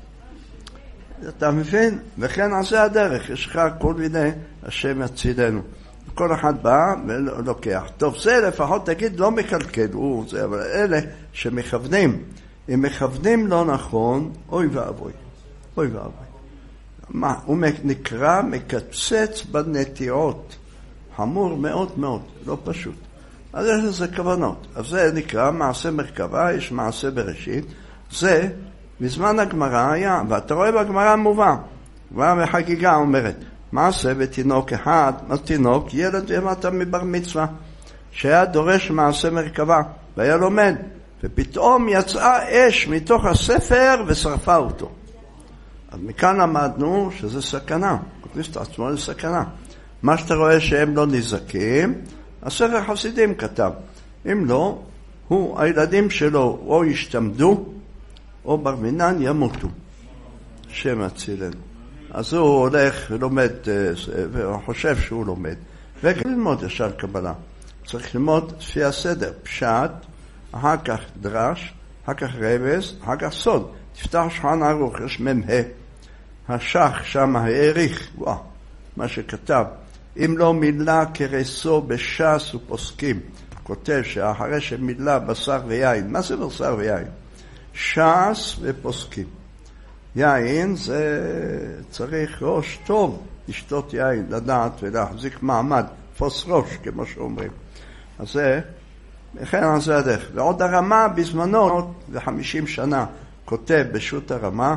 אתה מבין? וכן עשה הדרך, יש לך כל מיני, השם יצילנו. כל אחד בא ולוקח. טוב, זה לפחות תגיד לא מקלקל, הוא זה, אבל אלה שמכוונים, אם מכוונים לא נכון, אוי ואבוי. אוי ואבוי. מה? הוא נקרא מקצץ בנטיעות. חמור מאוד מאוד, לא פשוט. אז יש לזה כוונות. אז זה נקרא מעשה מרכבה, יש מעשה בראשית. זה בזמן הגמרא היה, ואתה רואה בגמרא מובא. כבר בחגיגה אומרת, מעשה בתינוק אחד, תינוק, ילד ומטה מבר מצווה, שהיה דורש מעשה מרכבה, והיה לומד, ופתאום יצאה אש מתוך הספר ושרפה אותו. אז מכאן למדנו שזה סכנה, כותב את עצמו לסכנה. מה שאתה רואה שהם לא נזקים, הספר חסידים כתב. אם לא, הוא, הילדים שלו או ישתמדו, או בר מינן ימותו. שם הצילנו. אז הוא הולך ולומד, והוא חושב שהוא לומד. וגם ללמוד ישר קבלה. צריך ללמוד לפי הסדר, פשט, אחר כך דרש, אחר כך רמז, אחר כך סוד. תפתח שולחן ערוך, יש ממחה. השח שם העריך, וואו, מה שכתב. אם לא מילה כרסו בש"ס ופוסקים. כותב שאחרי שמילה בשר ויין, מה זה בשר ויין? ש"ס ופוסקים. יין זה צריך ראש טוב, לשתות יין, לדעת ולהחזיק מעמד, פוס ראש, כמו שאומרים. אז זה, לכן על זה הדרך. ועוד הרמה בזמנו, וחמישים שנה, כותב בשו"ת הרמה,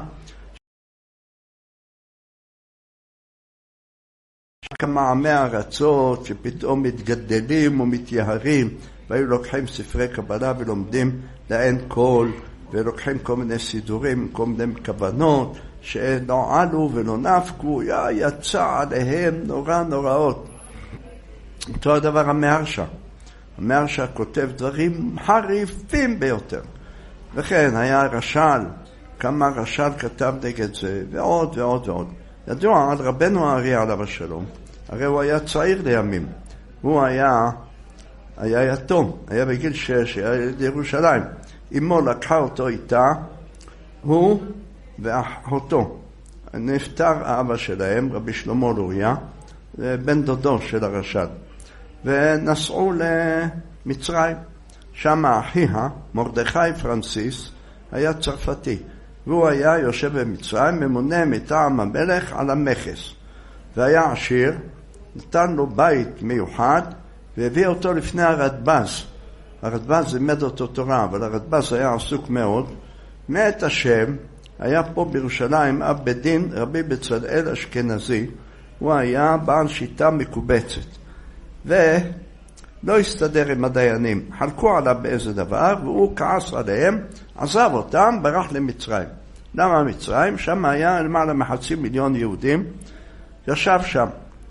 כמה עמי ארצות שפתאום מתגדלים ומתייהרים, והיו לוקחים ספרי קבלה ולומדים לאין כל, ולוקחים כל מיני סידורים, כל מיני כוונות, שלא עלו ולא נפקו, יא, יצא עליהם נורא נוראות. אותו הדבר המהרש"א. המהרש"א כותב דברים חריפים ביותר. וכן היה רש"ל, כמה רש"ל כתב נגד זה, ועוד ועוד ועוד. ידוע על רבנו הארי עליו השלום, הרי הוא היה צעיר לימים, הוא היה, היה יתום, היה בגיל שש, היה לירושלים. אמו לקחה אותו איתה, הוא ואחותו. נפטר האבא שלהם, רבי שלמה לוריה, בן דודו של הרש"ל, ונסעו למצרים. שם אחיה, מרדכי פרנסיס, היה צרפתי, והוא היה יושב במצרים, ממונה מטעם המלך על המכס, והיה עשיר, נתן לו בית מיוחד, והביא אותו לפני הרדב"ז. הרדב"ז לימד אותו תורה, אבל הרדב"ז היה עסוק מאוד. מאת השם, היה פה בירושלים אב בית דין רבי בצלאל אשכנזי, הוא היה בעל שיטה מקובצת, ולא הסתדר עם הדיינים, חלקו עליו באיזה דבר, והוא כעס עליהם, עזב אותם, ברח למצרים. למה מצרים? שם היה למעלה מחצי מיליון יהודים, ישב שם,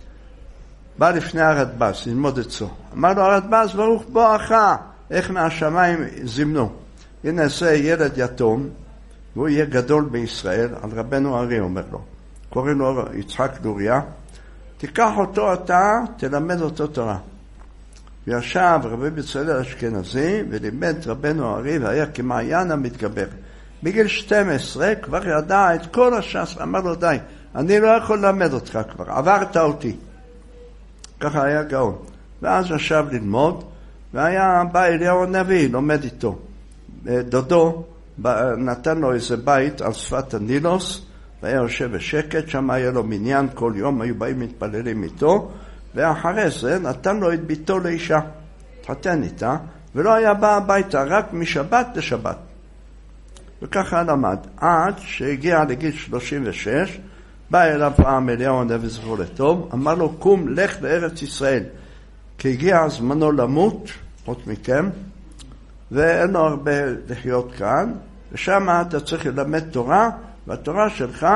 בא לפני הרדב"ז ללמוד אצלו, אמר לו הרדב"ז, ברוך בואך, איך מהשמיים זימנו, הנה זה ילד יתום, והוא יהיה גדול בישראל, על רבנו הארי אומר לו, קוראים לו יצחק לוריה, תיקח אותו אתה, תלמד אותו תורה. וישב רבי בצלאל אשכנזי ולימד רבנו הארי, והיה כמעיין המתגבר. בגיל שתים עשרה כבר ידע את כל הש"ס, אמר לו די, אני לא יכול ללמד אותך כבר, עברת אותי. ככה היה גאון. ואז ישב ללמוד, והיה בא אליהו הנביא, לומד איתו. דודו נתן לו איזה בית על שפת הנילוס, והיה יושב בשקט, שם היה לו מניין כל יום, היו באים מתפללים איתו, ואחרי זה נתן לו את ביתו לאישה, התחתן איתה, ולא היה בא הביתה, רק משבת לשבת. וככה למד, עד שהגיע לגיל שלושים ושש, בא אליו פעם אליהו הנביא זכרו לטוב, אמר לו, קום, לך לארץ ישראל, כי הגיע זמנו למות, עוד מכם, ואין לו הרבה לחיות כאן, ושם אתה צריך ללמד תורה, והתורה שלך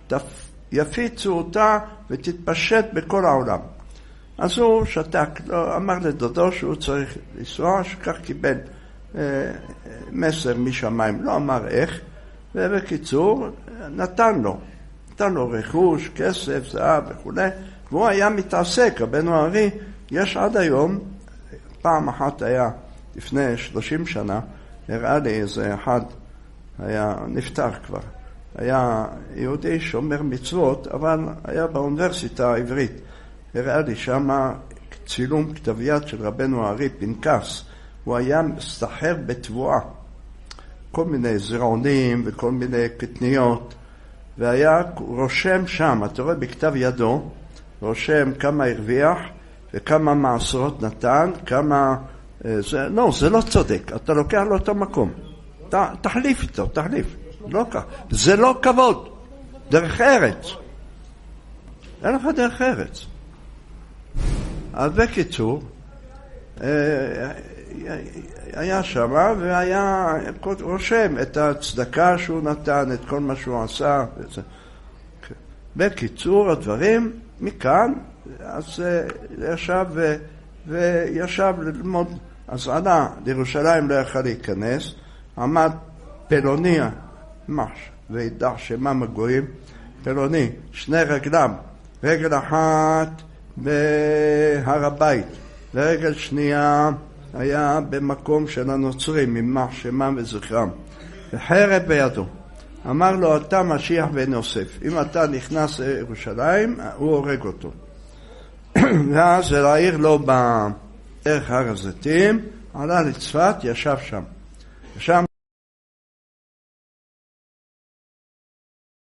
יפיצו אותה ותתפשט בכל העולם. אז הוא שתק, לא, אמר לדודו שהוא צריך לנסוע, שכך קיבל אה, מסר משמיים, לא אמר איך, ובקיצור נתן לו, נתן לו רכוש, כסף, זהב וכו', והוא היה מתעסק, רבנו הארי, יש עד היום, פעם אחת היה לפני שלושים שנה, הראה לי איזה אחד, היה נפטר כבר, היה יהודי שומר מצוות, אבל היה באוניברסיטה העברית, הראה לי שמה צילום כתב יד של רבנו הארי, פנקס, הוא היה מסתחר בתבואה, כל מיני זרעונים וכל מיני קטניות, והיה רושם שם, אתה רואה בכתב ידו, רושם כמה הרוויח וכמה מעשרות נתן, כמה, זה, לא, זה לא צודק, אתה לוקח לו אותו מקום, ת, תחליף איתו, תחליף, לא כך, זה לא כבוד, דרך ארץ, אין לך דרך ארץ. אז בקיצור, היה שם והיה רושם את הצדקה שהוא נתן, את כל מה שהוא עשה. בקיצור הדברים, מכאן, אז ישב ו, וישב ללמוד, אז עלה לירושלים, לא יכל להיכנס, עמד פלוני, מש, וידע שמם הגויים, פלוני, שני רגלם, רגל אחת בהר הבית, ורגל שנייה היה במקום של הנוצרים, ממח שמם וזכרם, וחרב בידו. אמר לו, אתה משיח בן יוסף, אם אתה נכנס לירושלים, הוא הורג אותו. ואז העיר לו בערך הר הזיתים, עלה לצפת, ישב שם. שם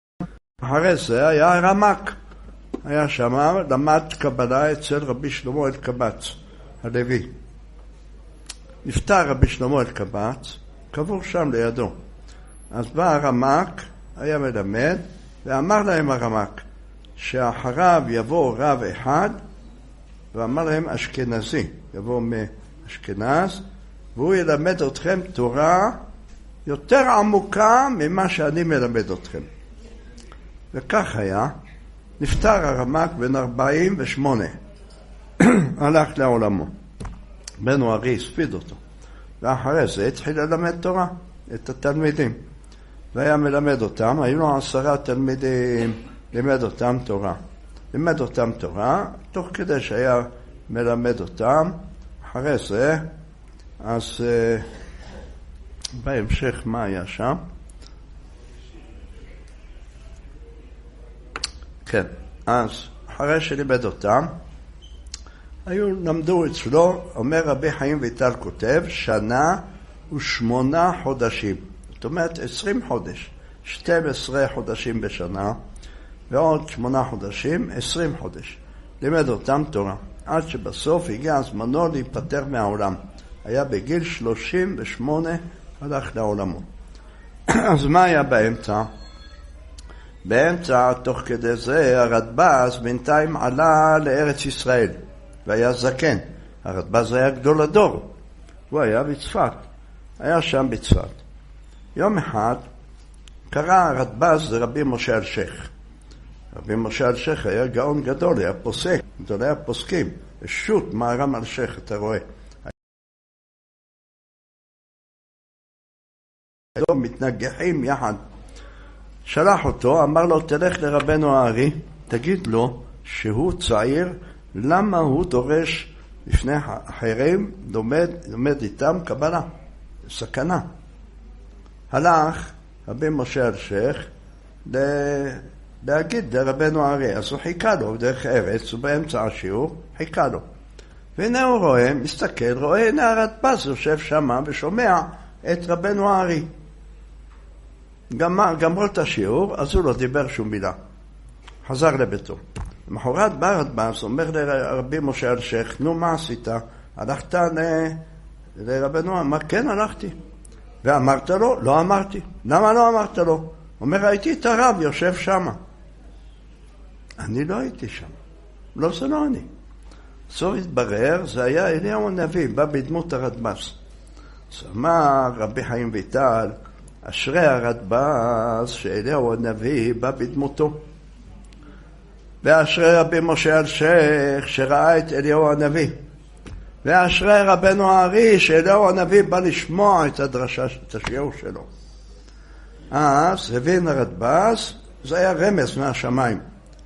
אחרי זה היה רמק. היה שם, למד קבלה אצל רבי שלמה אלקבץ, הלוי. נפטר רבי שלמה אלקבץ, קבור שם לידו. אז בא הרמק, היה מלמד, ואמר להם הרמק, שאחריו יבוא רב אחד, ואמר להם אשכנזי, יבוא מאשכנז, והוא ילמד אתכם תורה יותר עמוקה ממה שאני מלמד אתכם. וכך היה, נפטר הרמק בן ארבעים ושמונה, הלך לעולמו. בנו ארי הספיד אותו, ואחרי זה התחיל ללמד תורה, את התלמידים. והיה מלמד אותם, היו לו עשרה תלמידים, לימד אותם תורה. לימד אותם תורה, תוך כדי שהיה מלמד אותם, אחרי זה, אז uh, בהמשך מה היה שם? כן, אז אחרי שלימד אותם, היו למדו אצלו, אומר רבי חיים ויטל כותב, שנה ושמונה חודשים. זאת אומרת, עשרים חודש, שתים עשרה חודשים בשנה, ועוד שמונה חודשים, עשרים חודש. לימד אותם תורה, עד שבסוף הגיע הזמנו להיפטר מהעולם. היה בגיל שלושים ושמונה, הלך לעולמו. אז מה היה באמצע? באמצע, תוך כדי זה, הרדב"ז בינתיים עלה לארץ ישראל, והיה זקן. הרדב"ז היה גדול הדור. הוא היה בצפת. היה שם בצפת. יום אחד קרא הרדב"ז לרבי משה אלשיך. רבי משה אלשיך היה גאון גדול, היה פוסק, גדולי הפוסקים. שוט מהר"ם אלשיך, אתה רואה. היו מתנגחים יחד. שלח אותו, אמר לו, תלך לרבנו הארי, תגיד לו שהוא צעיר, למה הוא דורש לפני אחרים, לומד, לומד איתם קבלה, סכנה. הלך רבי משה אלשיך להגיד לרבנו הארי, אז הוא חיכה לו דרך ארץ, ובאמצע השיעור חיכה לו. והנה הוא רואה, מסתכל, רואה, הנה הרדב"ז יושב שם ושומע את רבנו הארי. גמרו את השיעור, אז הוא לא דיבר שום מילה. חזר לביתו. למחרת בא הרדב"ז, אומר לרבי משה אלשיך, נו מה עשית? הלכת לרבנו? אמר, כן הלכתי. ואמרת לו? לא אמרתי. למה לא אמרת לו? אומר, ראיתי את הרב יושב שם. אני לא הייתי שם. לא, זה לא אני. סוף התברר, זה היה אליהו הנביא, בא בדמות הרדב"ז. אז אמר רבי חיים ויטל, אשרי הרדב"ז שאליהו הנביא בא בדמותו. ואשרי רבי משה אלשיך שראה את אליהו הנביא. ואשרי רבנו הארי שאליהו הנביא בא לשמוע את הדרשה, את השיעור שלו. אז הבין הרדב"ז, זה היה רמז מהשמיים,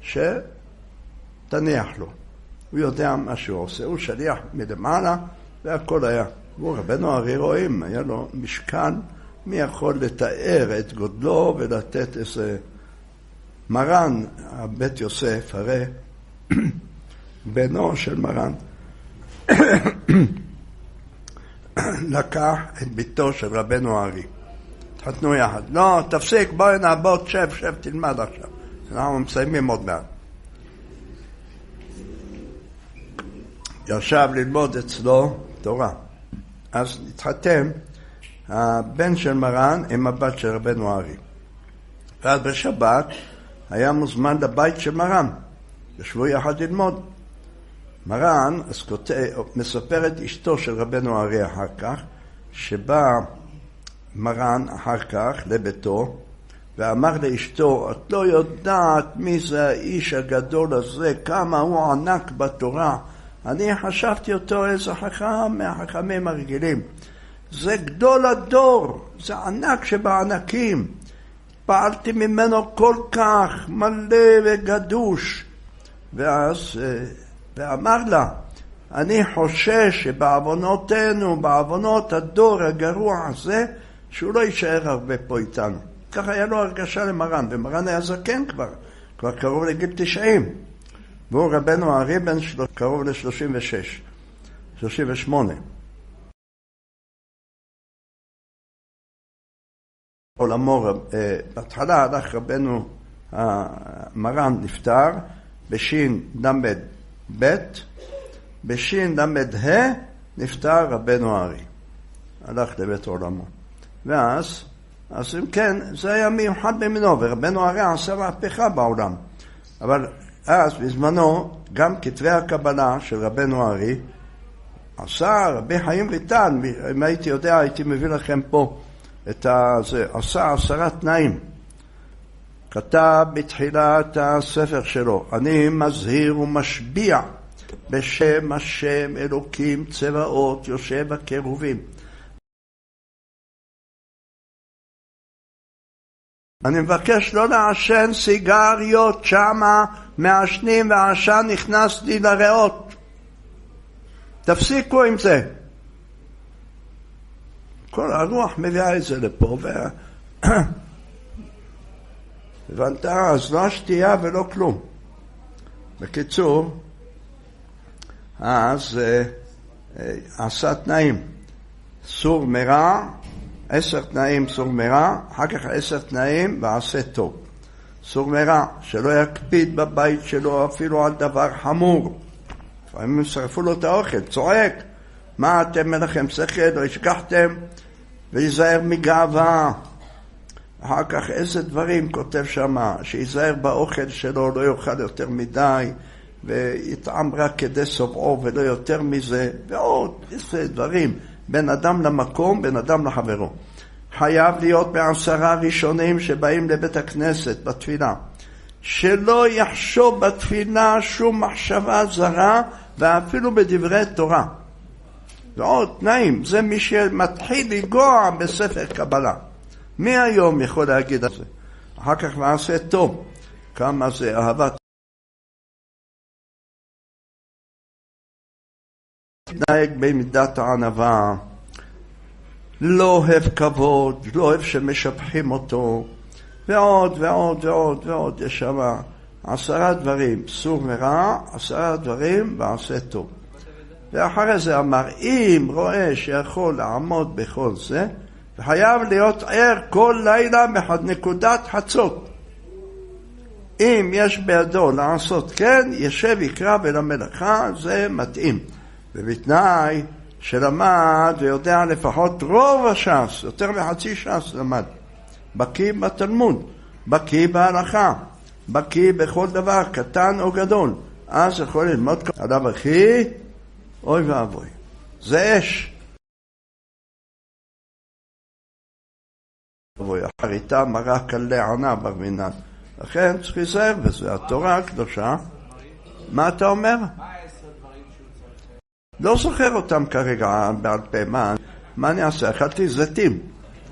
שתניח לו. הוא יודע מה שהוא עושה, הוא שליח מלמעלה, והכל היה. הוא רבנו הארי רואים, היה לו משכן, מי יכול לתאר את גודלו ולתת איזה מרן, בית יוסף, הרי בנו של מרן, לקח את ביתו של רבנו הארי. התחתנו יחד. לא, תפסיק, בואי נעבוד, שב, שב, תלמד עכשיו. אנחנו מסיימים עוד מעט. ישב ללמוד אצלו תורה. אז התחתן הבן של מרן עם הבת של רבנו הארי. ואז בשבת היה מוזמן לבית של מרן. ישבו יחד ללמוד. מרן, אז כותב, מספר את אשתו של רבנו הארי אחר כך, שבא מרן אחר כך לביתו, ואמר לאשתו, את לא יודעת מי זה האיש הגדול הזה, כמה הוא ענק בתורה. אני חשבתי אותו איזה חכם מהחכמים הרגילים. זה גדול הדור, זה ענק שבענקים. פעלתי ממנו כל כך מלא וגדוש. ואז, ואמר לה, אני חושש שבעוונותינו, בעוונות הדור הגרוע הזה, שהוא לא יישאר הרבה פה איתנו. ככה היה לו הרגשה למרן, ומרן היה זקן כבר, כבר קרוב לגיל תשעים. והוא רבנו הארי בן של... קרוב ל-שלושים ושש, שלושים ושמונה. עולמו, בהתחלה הלך רבנו המרן נפטר, בשין למד ב', בשין למד ה' נפטר רבנו ארי. הלך לבית עולמו. ואז, אז אם כן, זה היה מיוחד במינו, ורבנו ארי עשה מהפכה בעולם. אבל אז, בזמנו, גם כתבי הקבלה של רבנו ארי, עשה רבי חיים ריטן, אם הייתי יודע, הייתי מביא לכם פה את זה, עשה עשרה תנאים. כתב בתחילת הספר שלו, אני מזהיר ומשביע בשם השם אלוקים צבאות יושב הקרובים. אני מבקש לא לעשן סיגריות, שמה מעשנים והעשן נכנס לי לריאות. תפסיקו עם זה. כל הרוח מביאה את זה לפה, ו... הבנת? אז לא שתייה ולא כלום. בקיצור, אז אה, אה, עשה תנאים. סור מרע, עשר תנאים סור מרע, אחר כך עשר תנאים ועשה טוב. סור מרע, שלא יקפיד בבית שלו אפילו על דבר חמור. לפעמים שרפו לו את האוכל, צועק, מה אתם מלכם שכל, לא השכחתם, ויזהר מגאווה. אחר כך איזה דברים כותב שמה, שיזהר באוכל שלו, לא יאכל יותר מדי, ויטעם רק כדי סובעו ולא יותר מזה, ועוד איזה דברים, בין אדם למקום, בין אדם לחברו. חייב להיות בעשרה ראשונים שבאים לבית הכנסת בתפילה, שלא יחשוב בתפילה שום מחשבה זרה, ואפילו בדברי תורה. ועוד תנאים, זה מי שמתחיל לגוע בספר קבלה. מי היום יכול להגיד את זה? אחר כך ועשה טוב. כמה זה אהבת. תנהג במידת הענווה. לא אוהב כבוד, לא אוהב שמשבחים אותו. ועוד ועוד ועוד ועוד. יש שם עשרה דברים. סור מרע, עשרה דברים ועשה טוב. ואחרי זה אמר, אם רואה שיכול לעמוד בכל זה, וחייב להיות ער כל לילה מחד נקודת חצות. אם יש בידו לעשות כן, ישב יקרא ולמלאכה, זה מתאים. ובתנאי שלמד ויודע לפחות רוב הש"ס, יותר מחצי ש"ס למד. בקיא בתלמוד, בקיא בהלכה, בקיא בכל דבר, קטן או גדול. אז יכול ללמוד עליו אחי, אוי ואבוי. זה אש. אבוי, החריטה מראה קלה ענה ברמינן. לכן צריך להיזהר בזה. התורה הקדושה. מה אתה אומר? לא זוכר אותם כרגע בעל פה. מה, מה אני אעשה? אכלתי זיתים.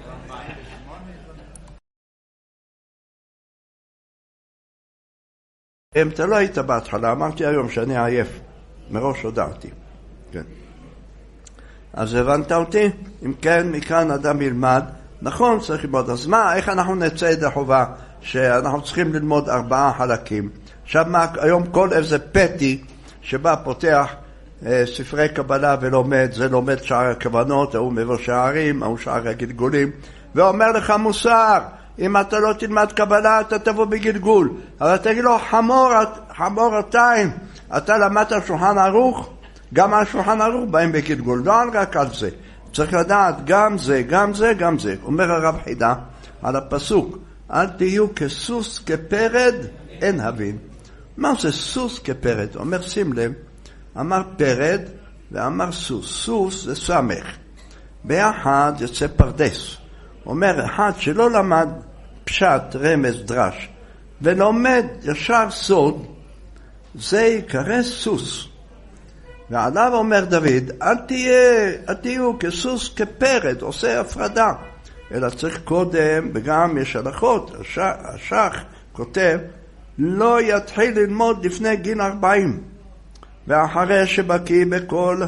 אם אתה לא היית בהתחלה, אמרתי היום שאני עייף. מראש הודעתי. כן. אז הבנת אותי? אם כן, מכאן אדם ילמד. נכון, צריך ללמוד. אז מה, איך אנחנו נצא ידי חובה שאנחנו צריכים ללמוד ארבעה חלקים? עכשיו מה, היום כל איזה פתי שבא פותח אה, ספרי קבלה ולומד, זה לומד שער הכוונות, הוא מבוא שערים, הוא שער הגלגולים, ואומר לך מוסר, אם אתה לא תלמד קבלה, אתה תבוא בגלגול. אבל תגיד לו, חמור, חמור התיים, אתה למדת על שולחן ערוך, גם על שולחן ערוך באים בגלגול, לא רק על זה. צריך לדעת גם זה, גם זה, גם זה. אומר הרב חידה על הפסוק, אל תהיו כסוס כפרד, אין הבין. מה זה סוס כפרד? אומר שים לב, אמר פרד ואמר סוס. סוס זה סמך. ביחד יוצא פרדס. אומר אחד שלא למד פשט, רמז, דרש, ולומד ישר סוד, זה יקרא סוס. ועליו אומר דוד, אל תהיה, אל תהיו כסוס כפרד, עושה הפרדה. אלא צריך קודם, וגם יש הלכות, השח, השח כותב, לא יתחיל ללמוד לפני גיל ארבעים. ואחרי שבקיא בכל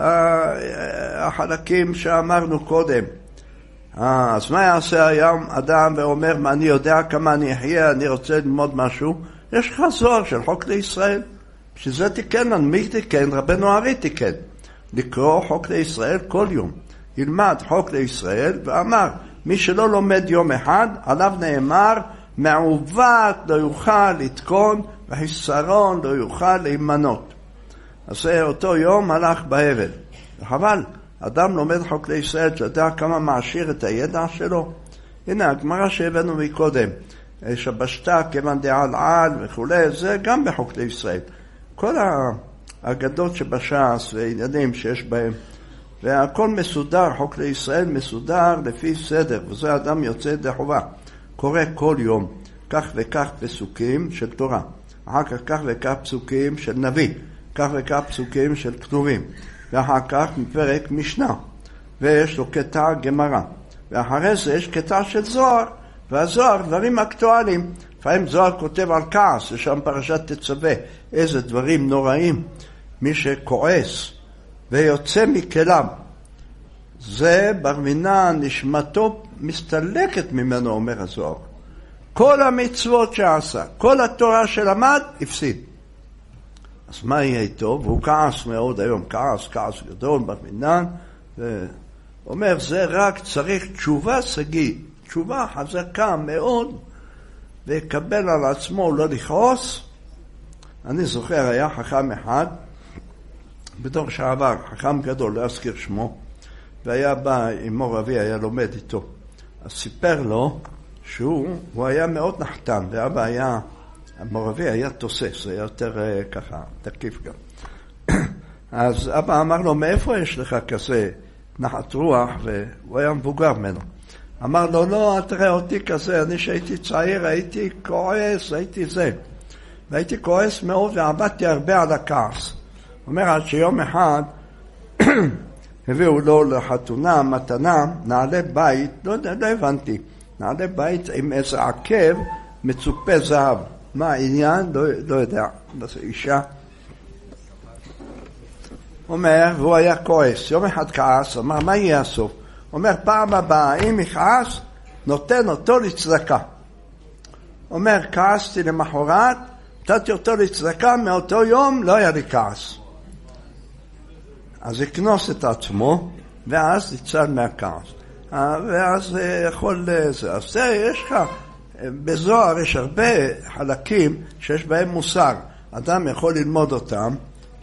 החלקים שאמרנו קודם. אז מה יעשה היום אדם ואומר, מה אני יודע כמה אני אחיה, אני רוצה ללמוד משהו? יש לך זוהר של חוק לישראל. שזה תיקן לנו, מי תיקן? רבנו ארי תיקן. לקרוא חוק לישראל כל יום. ילמד חוק לישראל ואמר, מי שלא לומד יום אחד, עליו נאמר, מעוות לא יוכל לתקון, וחיסרון לא יוכל להימנות. אז זה אותו יום הלך בערב. חבל, אדם לומד חוקי ישראל, אתה יודע כמה מעשיר את הידע שלו? הנה, הגמרא שהבאנו מקודם, שבשתה כיוון דעל על וכו', זה גם בחוקי ישראל. כל האגדות שבש"ס ועניינים שיש בהם, והכל מסודר, חוקי ישראל מסודר לפי סדר, וזה אדם יוצא ידי חובה. קורא כל יום כך וכך פסוקים של תורה, אחר כך כך וכך פסוקים של נביא, כך וכך פסוקים של כתובים, ואחר כך מפרק משנה, ויש לו קטע גמרא, ואחרי זה יש קטע של זוהר, והזוהר דברים אקטואליים. לפעמים זוהר כותב על כעס, יש שם פרשת תצווה, איזה דברים נוראים. מי שכועס ויוצא מכליו, זה ברמינה נשמתו מסתלקת ממנו, אומר הזוהר. כל המצוות שעשה, כל התורה שלמד, הפסיד. אז מה יהיה איתו? והוא כעס מאוד היום, כעס, כעס גדול ברמינה, ואומר, זה רק צריך תשובה סגית, תשובה חזקה מאוד, ויקבל על עצמו לא לכעוס. אני זוכר, היה חכם אחד, בדור שעבר, חכם גדול, לא אזכיר שמו, והיה בא עם מור אבי, היה לומד איתו. אז סיפר לו שהוא הוא היה מאוד נחתן, ואבא היה, מור אבי היה תוסס, היה יותר ככה, תקיף גם. אז אבא אמר לו, מאיפה יש לך כזה נחת רוח? והוא היה מבוגר ממנו. אמר לו, לא, תראה אותי כזה, אני שהייתי צעיר, הייתי כועס, הייתי זה. והייתי כועס מאוד ועבדתי הרבה על הכעס. אומר, עד שיום אחד הביאו לו לחתונה, מתנה, נעלי בית, לא יודע, לא הבנתי, נעלי בית עם איזה עקב מצופה זהב. מה העניין? לא, לא יודע, זה אישה. אומר, והוא היה כועס, יום אחד כעס, אמר, מה יהיה הסוף? אומר, פעם הבאה, אם יכעס, נותן אותו לצדקה. אומר, כעסתי למחרת, נתתי אותו לצדקה, מאותו יום לא היה לי כעס. אז הכנוס את עצמו, ואז יצא מהכעס. ואז יכול זה. אז זה, יש לך, בזוהר יש הרבה חלקים שיש בהם מוסר. אדם יכול ללמוד אותם,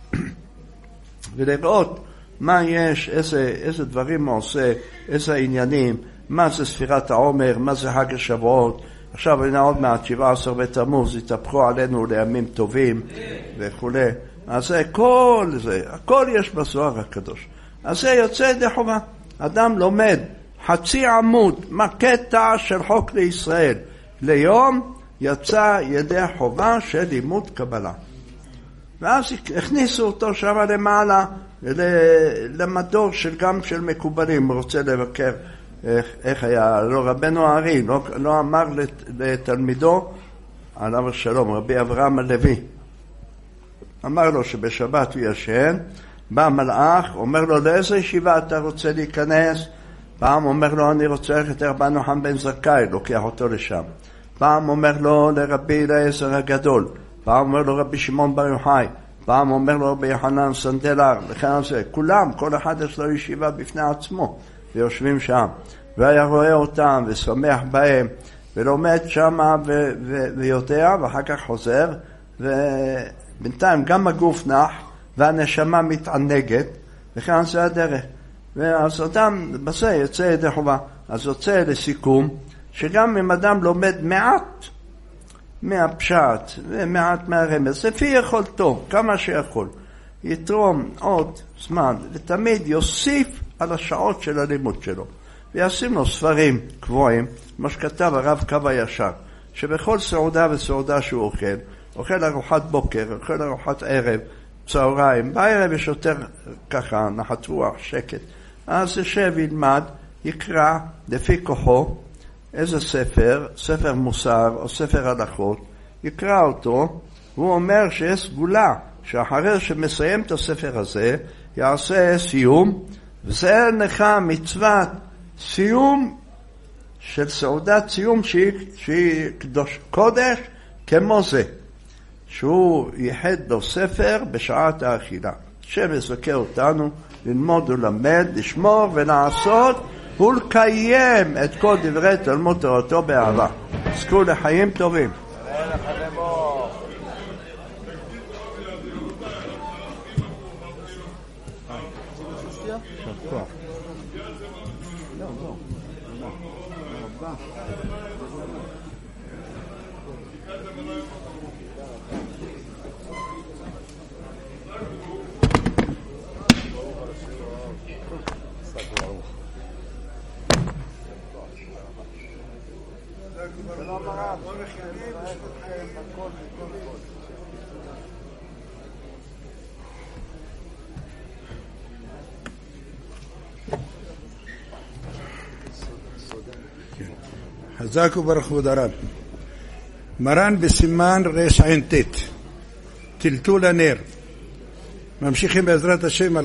ולראות מה יש, איזה, איזה דברים הוא עושה, איזה עניינים, מה זה ספירת העומר, מה זה חג השבועות. עכשיו הנה עוד מעט, שבעה עשר בתמוז, יתהפכו עלינו לימים טובים וכו'. אז זה כל זה, הכל יש בזוהר הקדוש. אז זה יוצא ידי חובה. אדם לומד חצי עמוד, מה קטע של חוק לישראל. ליום יצא ידי חובה של לימוד קבלה. ואז הכניסו אותו שם למעלה, למדור של גם של מקובלים, רוצה לבקר איך, איך היה, לא רבנו הארי, לא, לא אמר לת, לתלמידו, עליו השלום, רבי אברהם הלוי, אמר לו שבשבת הוא ישן, בא מלאך, אומר לו לאיזה ישיבה אתה רוצה להיכנס, פעם אומר לו אני רוצה ללכת לרבן יוחנן בן זכאי, לוקח אותו לשם, פעם אומר לו לרבי אליעזר הגדול, פעם אומר לו רבי שמעון בר יוחאי, פעם אומר לו רבי יוחנן סנדלר, לכן זה, כולם, כל אחד יש לו ישיבה בפני עצמו, ויושבים שם, והיה רואה אותם ושמח בהם, ולומד שם ו- ו- ויודע, ואחר כך חוזר, ובינתיים גם הגוף נח, והנשמה מתענגת, וכן זה הדרך. ואז אדם בזה יוצא ידי חובה. אז יוצא לסיכום, שגם אם אדם לומד מעט, מהפשט ומעט מהרמז, לפי יכולתו, כמה שיכול, יתרום עוד זמן, ותמיד יוסיף על השעות של הלימוד שלו. וישים לו ספרים קבועים, כמו שכתב הרב קו הישר, שבכל סעודה וסעודה שהוא אוכל, אוכל ארוחת בוקר, אוכל ארוחת ערב, צהריים, בערב יש יותר ככה, נחת רוח, שקט. אז ישב, ילמד, יקרא לפי כוחו, איזה ספר, ספר מוסר או ספר הלכות, יקרא אותו, הוא אומר שיש סגולה, שאחרי שמסיים את הספר הזה, יעשה סיום, וזה לך מצוות סיום של סעודת סיום שהיא, שהיא קדוש, קודש כמו זה, שהוא ייחד לו ספר בשעת האכילה. השם יזכה אותנו ללמוד ולמד, לשמור ולעשות ולקיים את כל דברי תלמוד תורתו באהבה. תזכו לחיים טובים. חזק וברוך הוא דרב. מרן בסימן רש עין תת, טלטול הנר. ממשיכים בעזרת השם על